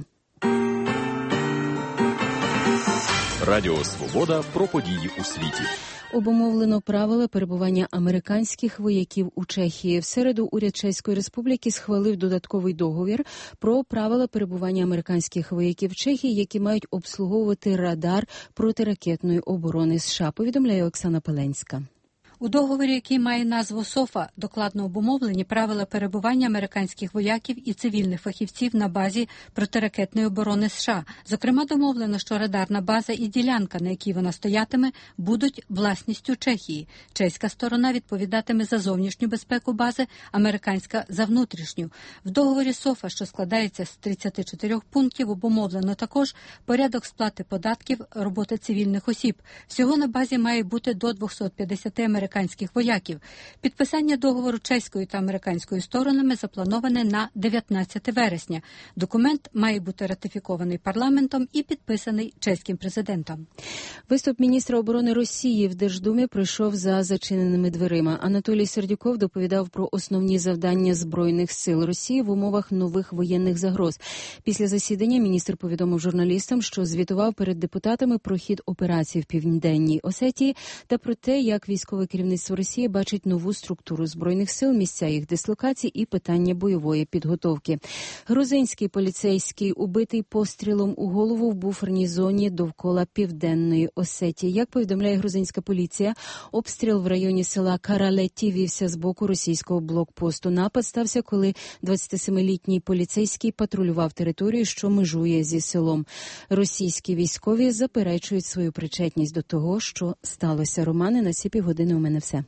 Радіо Свобода про події у світі. Обумовлено правила перебування американських вояків у Чехії. В середу уряд Чеської Республіки схвалив додатковий договір про правила перебування американських вояків в Чехії, які мають обслуговувати радар протиракетної оборони США, повідомляє Оксана Пеленська. У договорі, який має назву СОФА, докладно обумовлені правила перебування американських вояків і цивільних фахівців на базі протиракетної оборони США. Зокрема, домовлено, що радарна база і ділянка, на якій вона стоятиме, будуть власністю Чехії. Чеська сторона відповідатиме за зовнішню безпеку бази, американська – за внутрішню. В договорі СОФА, що складається з тридцяти чотирьох пунктів, обумовлено також порядок сплати податків, роботи цивільних осіб. Всього на базі має бути до двісті п'ятдесят американських американських вояків. Підписання договору чеською та американською сторонами заплановане на дев'ятнадцяте вересня. Документ має бути ратифікований парламентом і підписаний чеським президентом. Виступ міністра оборони Росії в Держдумі пройшов за зачиненими дверима. Анатолій Сердюков доповідав про основні завдання Збройних сил Росії в умовах нових воєнних загроз. Після засідання міністр повідомив журналістам, що звітував перед депутатами про хід операції в Південній Осетії та про те, як військове керівництво Росії бачить нову структуру Збройних сил, місця їх дислокацій і питання бойової підготовки. Грузинський поліцейський убитий пострілом у голову в буферній зоні довкола Південної Осетії. Як повідомляє грузинська поліція, обстріл в районі села Каралеті вівся з боку російського блокпосту. Напад стався, коли двадцятисемилітній поліцейський патрулював територію, що межує зі селом. Російські військові заперечують свою причетність до того, що сталося. Романе, на ці півгодини у мене все.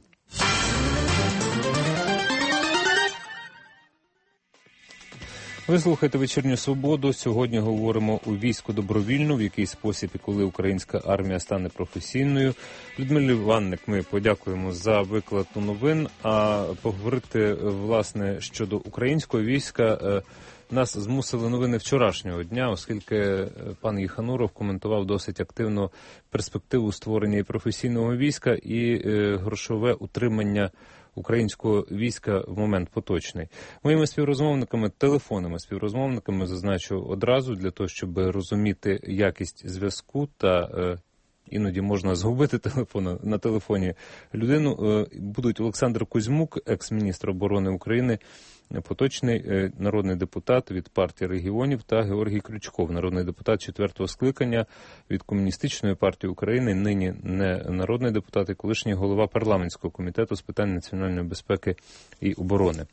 Ви слухаєте «Вечірню свободу». Сьогодні говоримо у війську добровільну, в який спосіб і коли українська армія стане професійною. Людмилі Ванник ми подякуємо за виклад новин, а поговорити, власне, щодо українського війська нас змусили новини вчорашнього дня, оскільки пан Єхануров коментував досить активно перспективу створення і професійного війська, і грошове утримання українського війська в момент поточний. Моїми співрозмовниками, телефонними співрозмовниками, зазначу одразу, для того, щоб розуміти якість зв'язку та е, іноді можна згубити телефон, на телефоні людину, е, будуть Олександр Кузьмук, екс-міністр оборони України, поточний е, народний депутат від партії регіонів, та Георгій Крючков, народний депутат четвертого скликання від Комуністичної партії України, нині не народний депутат і колишній голова парламентського комітету з питань національної безпеки і оборони.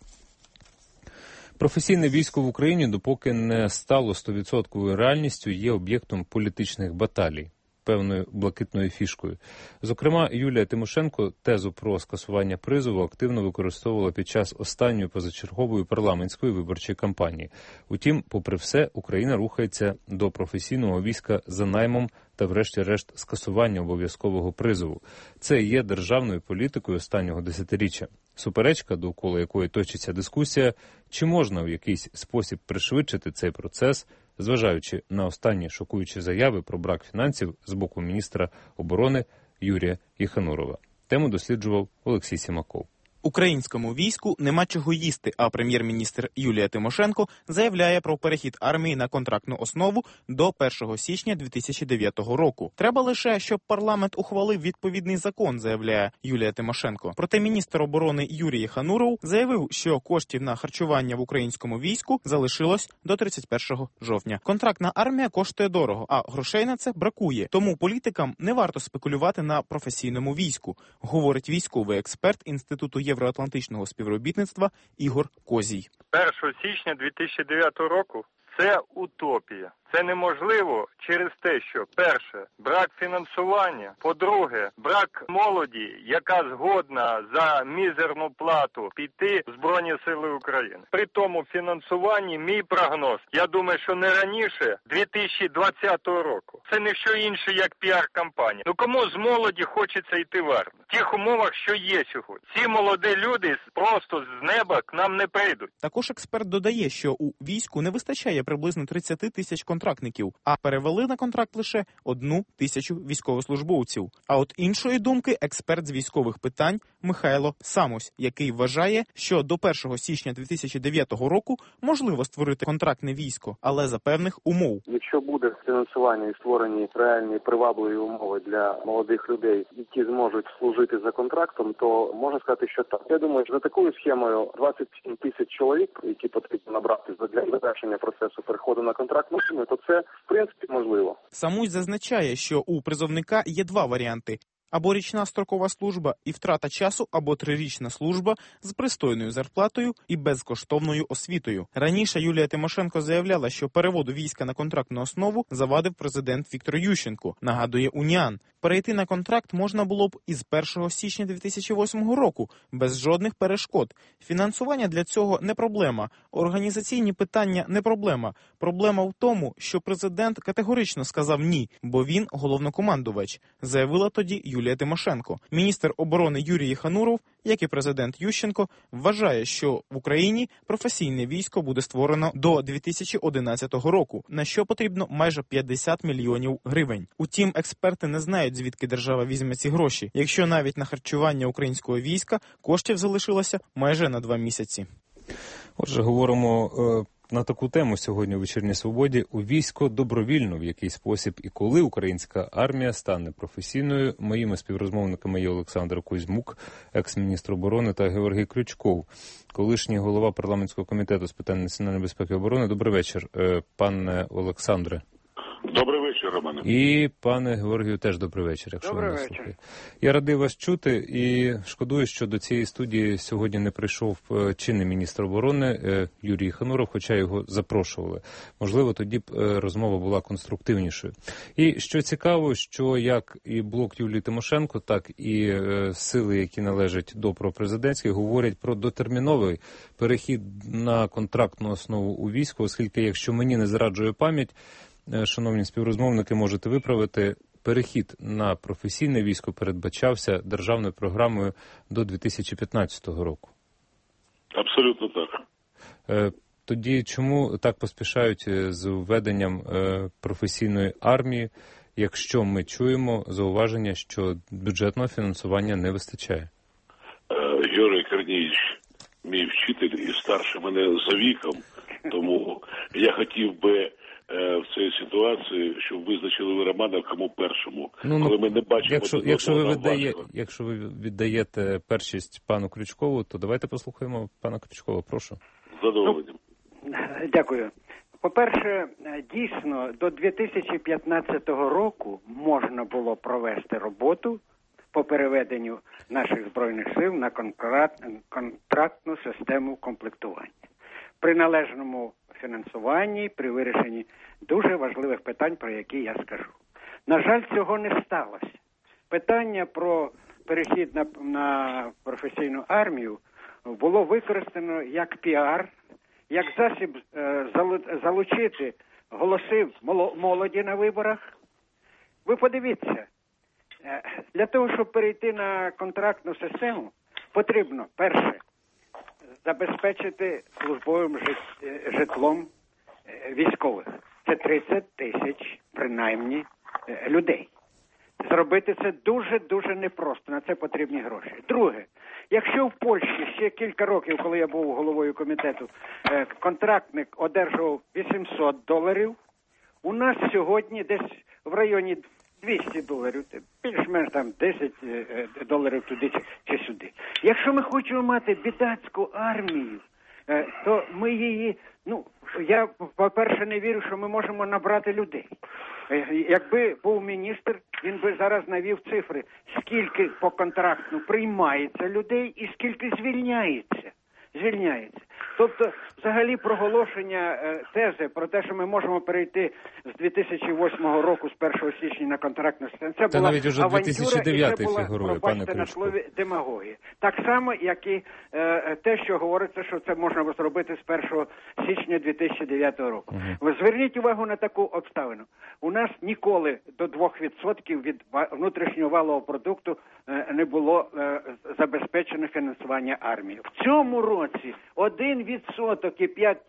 Професійне військо в Україні, допоки не стало сто відсотків реальністю, є об'єктом політичних баталій, певною блакитною фішкою. Зокрема, Юлія Тимошенко тезу про скасування призову активно використовувала під час останньої позачергової парламентської виборчої кампанії. Утім, попри все, Україна рухається до професійного війська за наймом та врешті-решт скасування обов'язкового призову. Це є державною політикою останнього десятиріччя. Суперечка, довкола якої точиться дискусія, чи можна в якийсь спосіб пришвидшити цей процес, зважаючи на останні шокуючі заяви про брак фінансів з боку міністра оборони Юрія Єханурова. Тему досліджував Олексій Сімаков. Українському війську нема чого їсти, а прем'єр-міністр Юлія Тимошенко заявляє про перехід армії на контрактну основу до першого січня дві тисячі дев'ятого року. Треба лише, щоб парламент ухвалив відповідний закон, заявляє Юлія Тимошенко. Проте міністр оборони Юрій Єхануров заявив, що коштів на харчування в українському війську залишилось до тридцять першого жовтня. Контрактна армія коштує дорого, а грошей на це бракує. Тому політикам не варто спекулювати на професійному війську, говорить військовий експерт Інституту євроатлантичного співробітництва Ігор Козій. першого січня дві тисячі дев'ятого року це утопія. Це неможливо через те, що, перше, брак фінансування, по-друге, брак молоді, яка згодна за мізерну плату піти в Збройні Сили України. При тому фінансуванні мій прогноз, я думаю, що не раніше дві тисячі двадцятого року. Це не що інше, як піар-кампанія. Ну кому з молоді хочеться йти в армію? В тих умовах, що є сьогодні. Ці молоді люди просто з неба к нам не прийдуть. Також експерт додає, що у війську не вистачає приблизно тридцять тисяч контрактників, а перевели на контракт лише одну тисячу військовослужбовців. А от іншої думки експерт з військових питань Михайло Самось, який вважає, що до першого січня дві тисячі дев'ятого року можливо створити контрактне військо, але за певних умов. Якщо буде фінансування і створені реальні привабливі умови для молодих людей, які зможуть служити за контрактом, то можна сказати, що так. Я думаю, що за такою схемою двадцять сім тисяч чоловік, які потрібно набрати для завершення процесу переходу на контрактну армію, то це, в принципі, можливо. Самусь зазначає, що у призовника є два варіанти. Або річна строкова служба і втрата часу, або трирічна служба з пристойною зарплатою і безкоштовною освітою. Раніше Юлія Тимошенко заявляла, що переводу війська на контрактну основу завадив президент Віктор Ющенко, нагадує Уніан. Перейти на контракт можна було б із першого січня дві тисячі восьмого року, без жодних перешкод. Фінансування для цього не проблема, організаційні питання не проблема. Проблема в тому, що президент категорично сказав «ні», бо він головнокомандувач, заявила тоді Юлія Юлія Тимошенко. Міністр оборони Юрій Єхануров, як і президент Ющенко, вважає, що в Україні професійне військо буде створено до дві тисячі одинадцятого року, на що потрібно майже п'ятдесят мільйонів гривень. Утім, експерти не знають, звідки держава візьме ці гроші, якщо навіть на харчування українського війська коштів залишилося майже на два місяці. Отже, говоримо е, на таку тему сьогодні у «Вечірній Свободі». У військо добровільно, в який спосіб і коли українська армія стане професійною. Моїми співрозмовниками є Олександр Кузьмук, екс-міністр оборони, та Георгій Крючков, колишній голова парламентського комітету з питань національної безпеки і оборони. Добрий вечір, е, пане Олександре. Добрий вечір, Романе. І пане Георгію теж добрий вечір, якщо ви нас слухаєте. Я радий вас чути і шкодую, що до цієї студії сьогодні не прийшов чинний міністр оборони Юрій Єхануров, хоча його запрошували. Можливо, тоді б розмова була конструктивнішою. І що цікаво, що як і блок Юлії Тимошенко, так і сили, які належать до пропрезидентських, говорять про дотерміновий перехід на контрактну основу у війську, оскільки, якщо мені не зраджує пам'ять, шановні співрозмовники, можете виправити, перехід на професійне військо передбачався державною програмою до дві тисячі п'ятнадцятого року. Абсолютно так. Тоді чому так поспішають з введенням професійної армії, якщо ми чуємо зауваження, що бюджетного фінансування не вистачає? Георгій Корнійович, мій вчитель і старший мене за віком, тому я хотів би в цій ситуації, щоб визначили ви, Романа, кому першому, ну, коли ми не бачимо... Якщо, якщо, ви віддає, якщо ви віддаєте першість пану Крючкову, то давайте послухаємо пана Крючкова, прошу. З задоволенням. Ну, дякую. По-перше, дійсно, до дві тисячі п'ятнадцятого року можна було провести роботу по переведенню наших Збройних сил на контракт, контрактну систему комплектування. При належному фінансуванні, при вирішенні дуже важливих питань, про які я скажу. На жаль, цього не сталося. Питання про перехід на, на професійну армію було використано як піар, як засіб е, залучити голоси молоді на виборах. Ви подивіться, е, для того, щоб перейти на контрактну систему, потрібно, перше, забезпечити службовим житлом військових. Це тридцять тисяч, принаймні, людей. Зробити це дуже-дуже непросто, на це потрібні гроші. Друге, якщо в Польщі ще кілька років, коли я був головою комітету, контрактник одержував вісімсот доларів, у нас сьогодні десь в районі двісті доларів, більш-менш там десять доларів туди чи, чи сюди. Якщо ми хочемо мати бідацьку армію, то ми її, ну, я, по-перше, не вірю, що ми можемо набрати людей. Якби був міністр, він би зараз навів цифри, скільки по контракту приймається людей і скільки звільняється. Звільняється. Тобто, взагалі, проголошення е, тези про те, що ми можемо перейти з дві тисячі восьмого року, з першого січня на контрактну систему, це, це була навіть уже авантюра, і це була, фігурує, пробачте на слові, демагогія. Так само, як і е, те, що говориться, що це можна зробити з першого січня дві тисячі дев'ятого року. Uh-huh. Зверніть увагу на таку обставину. У нас ніколи до двох відсотків від внутрішнього валового продукту е, не було е, забезпечено фінансування армії. В цьому році один відсоток і п'ять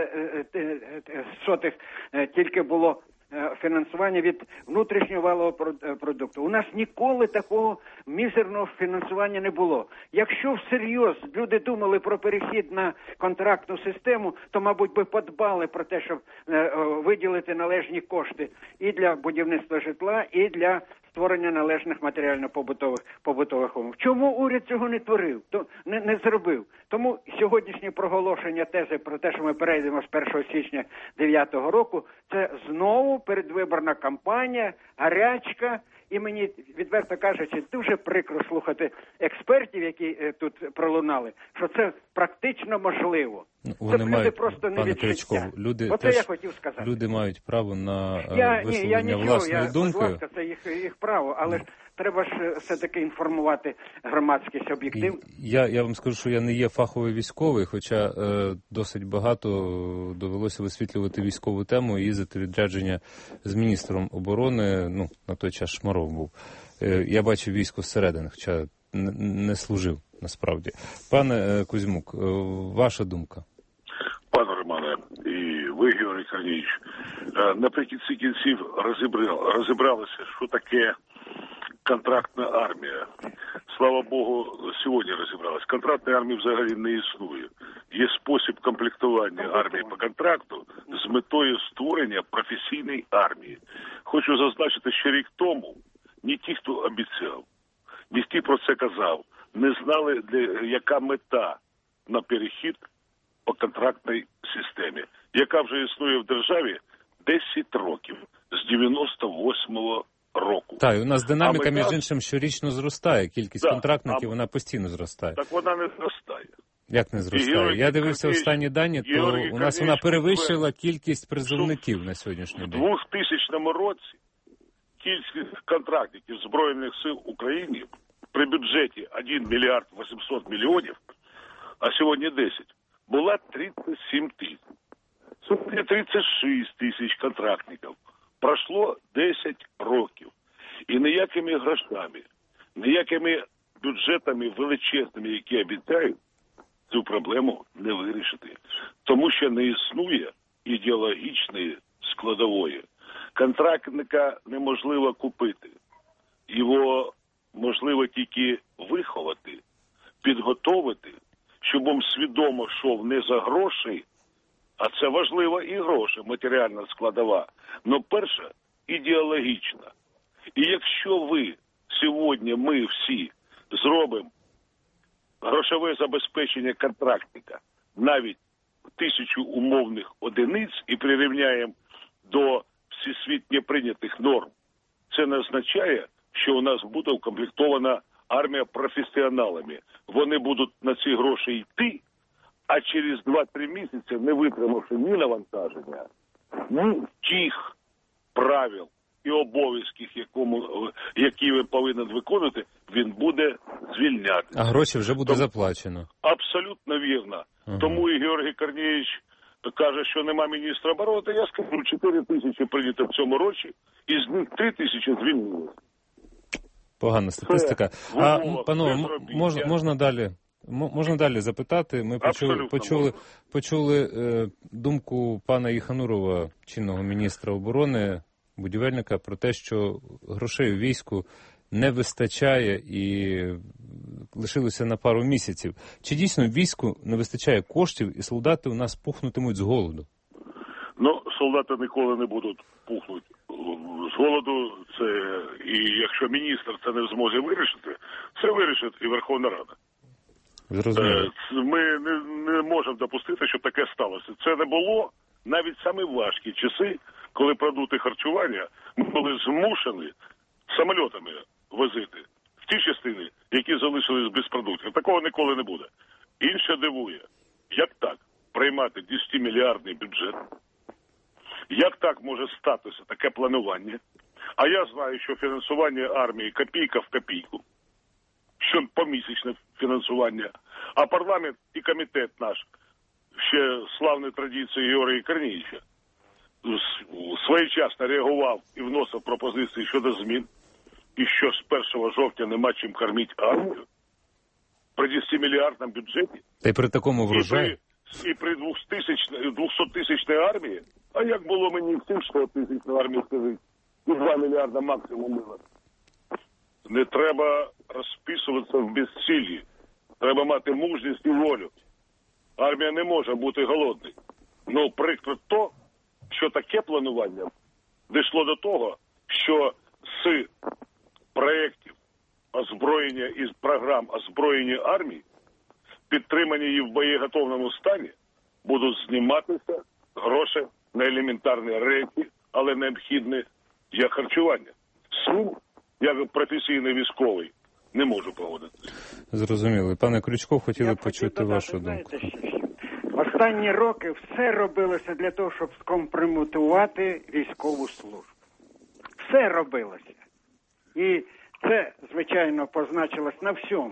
сотих тільки було фінансування від внутрішнього валового продукту. У нас ніколи такого мізерного фінансування не було. Якщо всерйоз люди думали про перехід на контрактну систему, то, мабуть, би подбали про те, щоб виділити належні кошти і для будівництва житла, і для створення належних матеріально-побутових побутових умов. Чому уряд цього не творив, то не, не зробив? Тому сьогоднішнє проголошення тези про те, що ми перейдемо з першого січня дев'ятого року, це знову передвиборна кампанія, гарячка. І мені, відверто кажучи, дуже прикро слухати експертів, які е, тут пролунали, що це практично можливо. Вони це мають, просто не пане Крючков, люди оце теж, я хотів сказати. Люди мають право на я, висловлення ні, я власної я, думки. Будь ласка, це їх, їх право, але ж треба ж все-таки інформувати громадськість об'єктивно. Я, я вам скажу, що я не є фаховий військовий, хоча е, досить багато довелося висвітлювати військову тему і їздити відрядження з міністром оборони, ну, на той час Шмаров був. Я бачив військо зсередини, хоча не служив насправді. Пане Кузьмук, ваша думка? Пане Романе, і ви, Георгій Корнійович, наприкінці кінців розібрали, розібралися, що таке контрактна армія. Слава Богу, сьогодні розібралися. Контрактної армії взагалі не існує. Є спосіб комплектування армії по контракту з метою створення професійної армії. Хочу зазначити, що рік тому ні ті, хто обіцяв, ні ті про це казав, не знали, для, яка мета на перехід по контрактній системі, яка вже існує в державі десять років, з дев'яносто восьмого року. Так, і у нас динаміка, мета... між іншим, щорічно зростає. Кількість да, контрактників, а... вона постійно зростає. Так вона не зростає. Як не зростає? Я дивився останні дані, то Георгій у нас вона перевищила кількість призовників на сьогоднішній день. У двохтисячному році кількість контрактників Збройних сил України при бюджеті один мільярд вісімсот мільйонів, а сьогодні десять, була тридцять сім тисяч. Сьогодні тридцять шість тисяч контрактників. Пройшло десять років. І ніякими грошами, ніякими бюджетами величезними, які обіцяють, цю проблему не вирішити. Тому що не існує ідеологічної складової. Контрактника неможливо купити. Його можливо тільки виховати, підготовити, щоб він свідомо йшов не за гроші, а це важливо і гроші, матеріальна складова. Но перша – ідеологічна. І якщо ви сьогодні, ми всі, зробимо грошове забезпечення контрактника навіть тисячу умовних одиниць і прирівняємо до всесвітньо прийнятих норм, це не означає, що у нас буде укомплектована армія професіоналами. Вони будуть на ці гроші йти, а через два-три місяці, не витримавши ні навантаження, ні тих правил і обов'язків, якому, які він повинен виконувати, він буде звільняти. А гроші вже буде Тому, заплачено. Абсолютно вірно. Ага. Тому і Георгій Корнійович каже, що нема міністра оборони, то я скажу, чотири тисячі прийнято в цьому році, і з них три тисячі звільнилися. Погана статистика. Це, а, панове, можна, можна далі... Можна далі запитати. Ми почули, почули, почули е, думку пана Єханурова, чинного міністра оборони, будівельника, про те, що грошей у війську не вистачає і лишилося на пару місяців. Чи дійсно війську не вистачає коштів і солдати у нас пухнутимуть з голоду? Ну, солдати ніколи не будуть пухнути з голоду. Це, і якщо міністр це не в змозі вирішити, це вирішить і Верховна Рада. Зрозуміло. Ми не, не можемо допустити, щоб таке сталося. Це не було навіть самі важкі часи, коли продукти харчування ми були змушені самольотами возити в ті частини, які залишились без продуктів. Такого ніколи не буде. Інше дивує, як так приймати десятимільярдний бюджет, як так може статися таке планування. А я знаю, що фінансування армії копійка в копійку. Що помісячне фінансування. А парламент і комітет наш, ще славної традиції Георгія Корнійовича, своєчасно реагував і вносив пропозиції щодо змін, і що з першого жовтня нема чим кормити армію, при десятимільярдному бюджеті. Та й при такому врожаї. І при двохсоттисячній армії, а як було мені в сімсоттисячній армії, скажіть, і два мільярда максимум було. Не треба розписуватися в безсилі. Треба мати мужність і волю. Армія не може бути голодною. Ну, приклад то, що таке планування дійшло до того, що з проєктів озброєння і програм озброєння армії, підтримані її в боєготовному стані, будуть зніматися гроші на елементарні речі, але необхідні для харчування. Сум, як професійний військовий, не можу погодитися. Зрозуміло. Пане Крючков, хотіли Я почути додати, вашу знаєте, думку. Останні роки все робилося для того, щоб скомпрометувати військову службу. Все робилося. І це, звичайно, позначилось на всьому.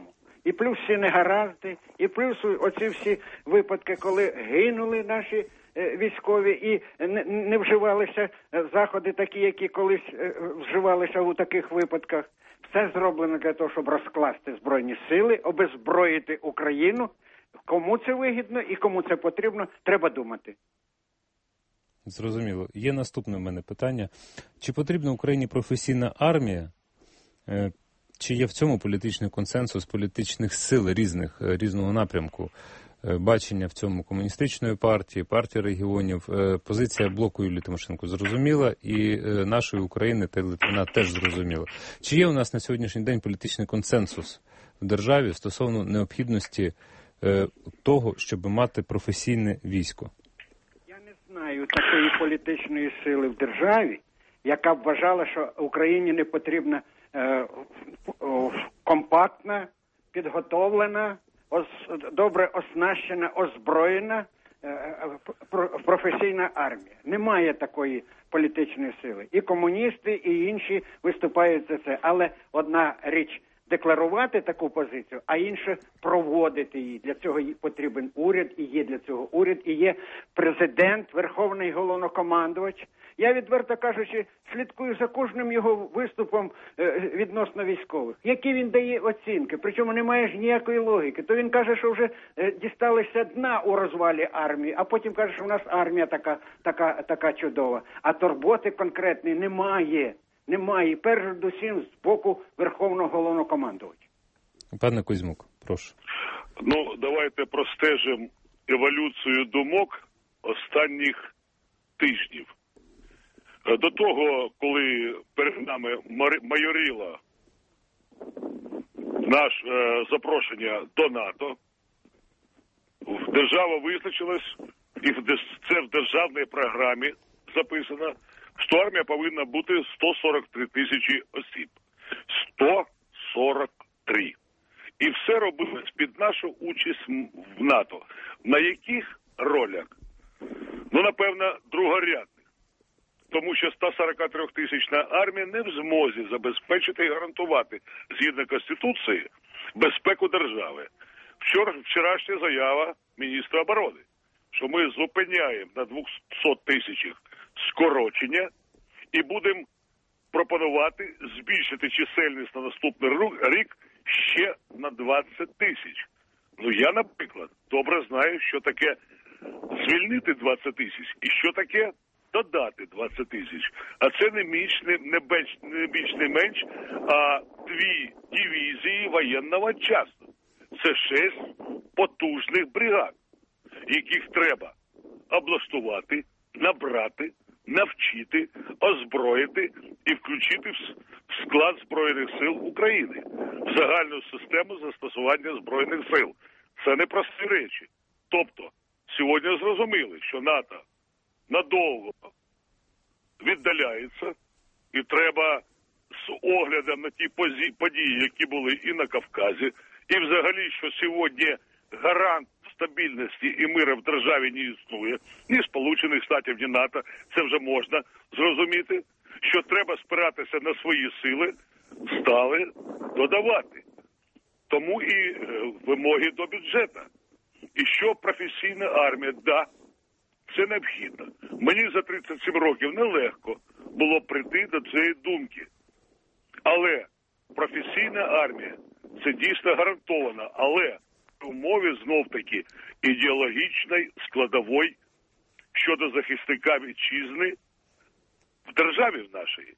І плюс всі негаразди, і плюс оці всі випадки, коли гинули наші е, військові і не, не вживалися заходи такі, які колись е, вживалися у таких випадках. Все зроблено для того, щоб розкласти Збройні сили, обезброїти Україну. Кому це вигідно і кому це потрібно, треба думати. Зрозуміло. Є наступне в мене питання. Чи потрібна Україні професійна армія? Чи є в цьому політичний консенсус політичних сил різних, різного напрямку? Бачення в цьому комуністичної партії, партії регіонів, позиція блоку Юлії Тимошенко зрозуміла, і нашої України та Литвина теж зрозуміла. Чи є у нас на сьогоднішній день політичний консенсус в державі стосовно необхідності того, щоб мати професійне військо? Я не знаю такої політичної сили в державі, яка б вважала, що Україні не потрібна е, компактна, підготовлена, ос, добре оснащена, озброєна е, професійна армія. Немає такої політичної сили. І комуністи, і інші виступають за це. Але одна річ – декларувати таку позицію, а інше – проводити її. Для цього потрібен уряд, і є для цього уряд, і є президент, верховний головнокомандувач. Я, відверто кажучи, слідкую за кожним його виступом е, відносно військових. Які він дає оцінки, причому немає ж ніякої логіки. То він каже, що вже е, дісталися дна у розвалі армії, а потім каже, що в нас армія така, така, така чудова. А турботи конкретної немає. Немає, передусім, з боку Верховного Головнокомандувача. Пане Кузьмук, прошу. Ну, давайте простежимо еволюцію думок останніх тижнів. До того, коли перед нами майоріло наше е, запрошення до НАТО, держава визначилась, і це в державній програмі записано, що армія повинна бути сто сорок три тисячі осіб. сто сорок три. І все робилось під нашу участь в НАТО. На яких ролях? Ну, напевно, другорядних. Тому що сто сорок три тисячна армія не в змозі забезпечити і гарантувати, згідно Конституції, безпеку держави. Вчора, вчорашня заява міністра оборони, що ми зупиняємо на двісті тисячах скорочення і будемо пропонувати збільшити чисельність на наступний рік ще на двадцять тисяч. Ну, я, наприклад, добре знаю, що таке звільнити двадцять тисяч і що таке додати двадцять тисяч. А це не більш не, не, більш, не більш не менш, а дві дивізії воєнного часу. Це шість потужних бригад, яких треба облаштувати, набрати, навчити, озброїти і включити в склад Збройних сил України, в загальну систему застосування Збройних сил. Це не прості речі. Тобто, сьогодні зрозуміли, що НАТО надовго віддаляється, і треба з оглядом на ті події, які були і на Кавказі, і взагалі, що сьогодні гарант стабільності і миру в державі не існує, ні Сполучених Штатів, ні НАТО, це вже можна зрозуміти, що треба спиратися на свої сили, стали додавати. Тому і е, вимоги до бюджету. І що професійна армія, да, це необхідно. Мені за тридцять сім років нелегко було прийти до цієї думки. Але професійна армія – це дійсно гарантовано, але в умові знов-таки ідеологічної складової щодо захисника вітчизни в державі нашій.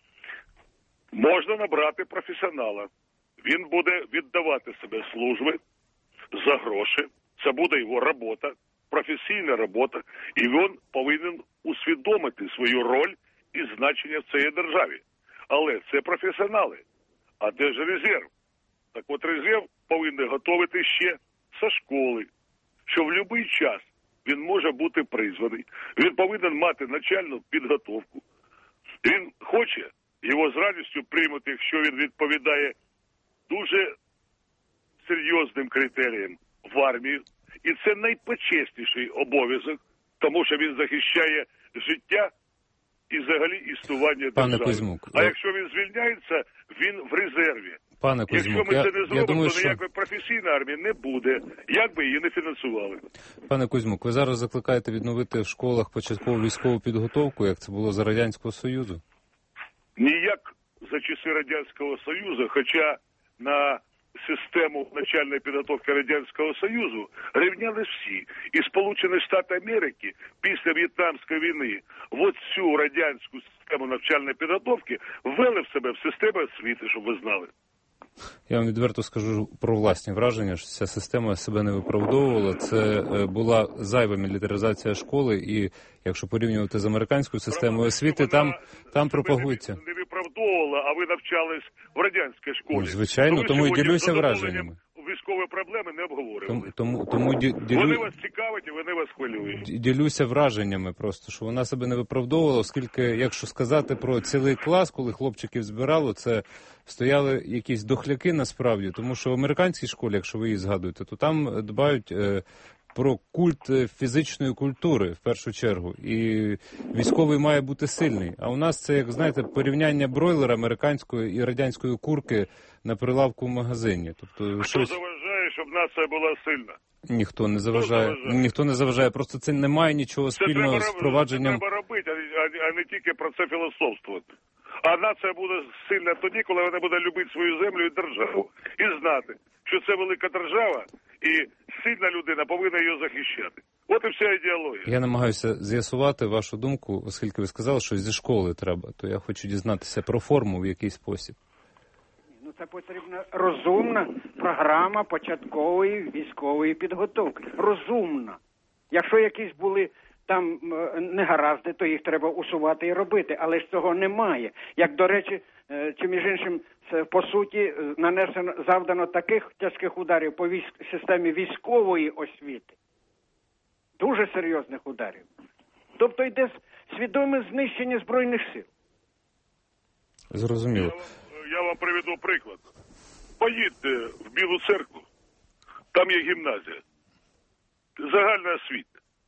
Можна набрати професіонала. Він буде віддавати себе служби за гроші. Це буде його робота, професійна робота. І він повинен усвідомити свою роль і значення в цій державі. Але це професіонали. А де ж резерв? Так от резерв повинен готувати ще зі школи, що в будь-який час він може бути призваний. Він повинен мати начальну підготовку. Він хоче, його з радістю приймуть, якщо він відповідає дуже серйозним критеріям в армію. І це найпочесніший обов'язок, тому що він захищає життя і взагалі існування Пане держави. Кузьмук, а якщо він звільняється, він в резерві. Пане Кузьмук, якщо ми я, це не зробимо, я думаю, то що... ніякої професійної армії не буде, як би її не фінансували. Пане Кузьмук, ви зараз закликаєте відновити в школах початкову військову підготовку, як це було за Радянського Союзу? Ніяк за часи Радянського Союзу, хоча на систему начальної підготовки Радянського Союзу рівнялись всі. І Сполучені Штати Америки після В'єтнамської війни от цю радянську систему навчальної підготовки ввели в себе в систему освіти, щоб ви знали. Я вам відверто скажу про власні враження, що ця система себе не виправдовувала. Це була зайва мілітаризація школи, і якщо порівнювати з американською системою освіти, там, там пропагується. Не виправдовувала, а ви навчались в радянській школі. Ну, звичайно, тому і ділюся враженнями. Військові проблеми не обговорювали. Тому, тому, тому ді, ділю... Вони вас цікавить і вони вас хвилюють. Ділюся враженнями просто, що вона себе не виправдовувала, оскільки, якщо сказати про цілий клас, коли хлопчиків збирало, це стояли якісь дохляки насправді, тому що в американській школі, якщо ви її згадуєте, то там дбають е, про культ фізичної культури в першу чергу, і військовий має бути сильний. А у нас це, як знаєте, порівняння бройлера американської і радянської курки на прилавку в магазині. Тобто, Хто щось... заважає, щоб нація була сильна? Ніхто не заважає. заважає. Ніхто не заважає. Просто це не має нічого спільного це з впровадженням. Це треба робити, а, а не тільки про це філософствувати. А нація буде сильна тоді, коли вона буде любити свою землю і державу. І знати, що це велика держава, і сильна людина повинна її захищати. От і вся ідеологія. Я намагаюся з'ясувати вашу думку, оскільки ви сказали, що зі школи треба. То я хочу дізнатися про форму в який спосіб. Ну, це потрібна розумна програма початкової військової підготовки. Розумна. Якщо якісь були там негаразди, то їх треба усувати і робити. Але ж цього немає. Як, до речі, чи між іншим, це, по суті, нанесено, завдано таких тяжких ударів по військ, системі військової освіти. Дуже серйозних ударів. Тобто йде свідоме знищення Збройних сил. Зрозуміло. Я, я вам приведу приклад. Поїдьте в Білу церкву, там є гімназія, загальна освіта.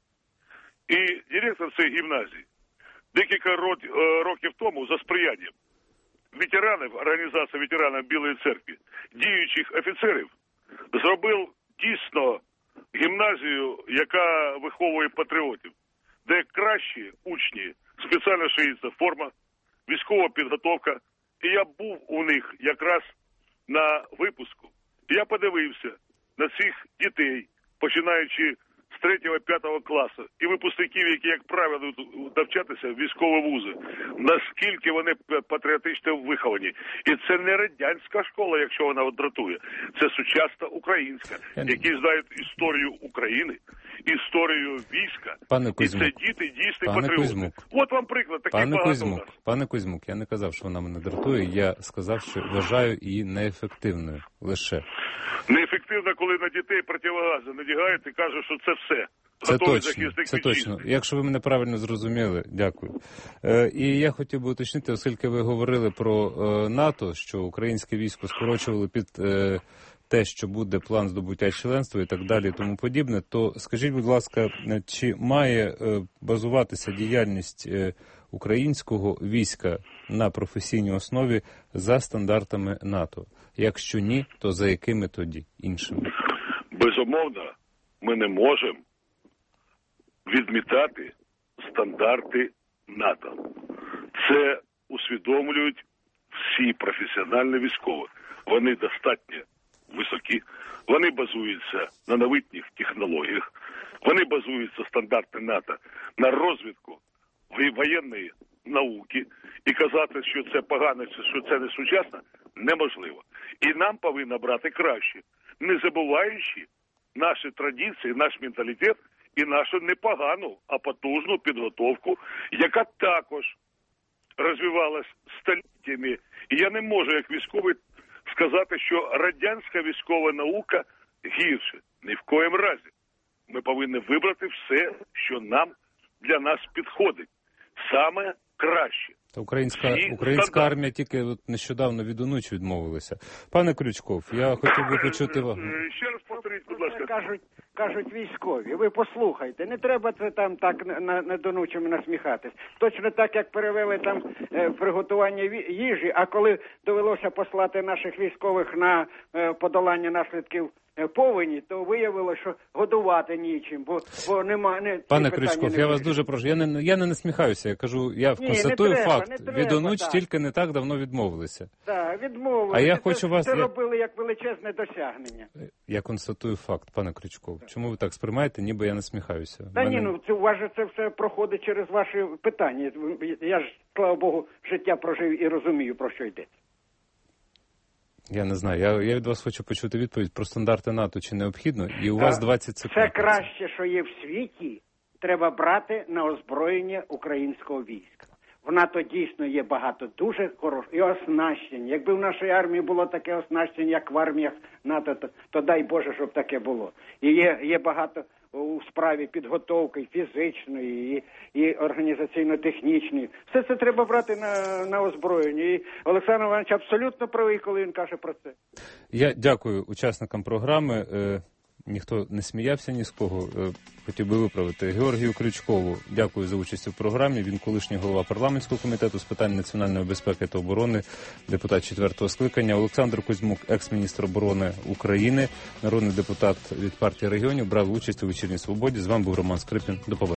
І директор цієї гімназії декілька років тому за сприянням ветеранів, організації ветеранів Білої церкви, діючих офіцерів, зробив дійсно гімназію, яка виховує патріотів, де кращі учні, спеціально шиється форма, військова підготовка. І я був у них якраз на випуску. І я подивився на цих дітей, починаючи з третього-п'ятого класу, і випускників, які, як правило, навчатися в військові вузи, наскільки вони патріотично виховані. І це не радянська школа, якщо вона дратує, це сучасна українська, які знають історію України, історію війська. Пане і Кузьмук, це діти дійсні пане патріоти. Кузьмук, От вам приклад, такий пане багато Кузьмук, у нас. Пане Кузьмук, я не казав, що вона мене дратує, я сказав, що вважаю її неефективною лише. Неефективно, коли на дітей противогази надягають і кажуть, що це все. Це точно, це точно. Якщо ви мене правильно зрозуміли, дякую. Е, і я хотів би уточнити, оскільки ви говорили про е, НАТО, що українське військо скорочували під е, те, що буде план здобуття членства і так далі і тому подібне, то скажіть, будь ласка, чи має е, базуватися діяльність е, українського війська на професійній основі за стандартами НАТО? Якщо ні, то за якими тоді іншими? Безумовно, ми не можемо відмітати стандарти НАТО. Це усвідомлюють всі професіональні військові. Вони достатньо високі, вони базуються на новітніх технологіях, вони базуються, стандарти НАТО, на розвитку воєнної науки. І казати, що це погано, що це не сучасно, неможливо. І нам повинно брати краще, не забуваючи наші традиції, наш менталітет і нашу непогану, а потужну підготовку, яка також розвивалась століттями. І я не можу, як військовий, сказати, що радянська військова наука гірше. Ні в коєму разі. Ми повинні вибрати все, що нам, для нас підходить. Саме краще. Та українська, українська армія тільки от нещодавно від онучі відмовилася. Пане Крючков, я хотів би почути вам. Ще раз повторіть, будь ласка. Кажуть, кажуть військові. Ви послухайте, не треба це там так на, на донучими насміхатись. Точно так, як перевели там е, приготування їжі, а коли довелося послати наших військових на е, подолання наслідків повені, то виявилося, що годувати нічим, бо, бо нема... Не, Пане Крючков, я вас дуже прошу, я не, я не насміхаюся, я кажу, я Ні, констатую не треба, факт, не треба, від онуч так. тільки не так давно відмовилися. Так, відмовилися, А я це, хочу вас... це я... робили як величезне досягнення. Я констатую факт, пане Крючков. Чому ви так сприймаєте, ніби я насміхаюся? Та Мене... ні, ну це у вас же це все проходить через ваші питання. Я ж, слава Богу, життя прожив і розумію, про що йдеться. Я не знаю, я, я від вас хочу почути відповідь про стандарти НАТО, чи необхідно, і у вас двадцять секунд. Все краще, що є в світі, треба брати на озброєння українського війська. В НАТО дійсно є багато дуже хороших і оснащень. Якби в нашій армії було таке оснащення, як в арміях НАТО, то, то дай Боже, щоб таке було. І є, є багато у справі підготовки фізичної, і, і організаційно-технічної. Все це треба брати на, на озброєння. І Олександр Іванович абсолютно правий, коли він каже про це. Я дякую учасникам програми. Е, ніхто не сміявся ні з кого. Е, хотів би виправити. Георгію Крючкову дякую за участь у програмі. Він колишній голова парламентського комітету з питань національної безпеки та оборони, депутат четвертого скликання. Олександр Кузьмук, екс-міністр оборони України, народний депутат від партії регіонів, брав участь у «Вечірній Свободі». З вами був Роман Скрипін. До побачення.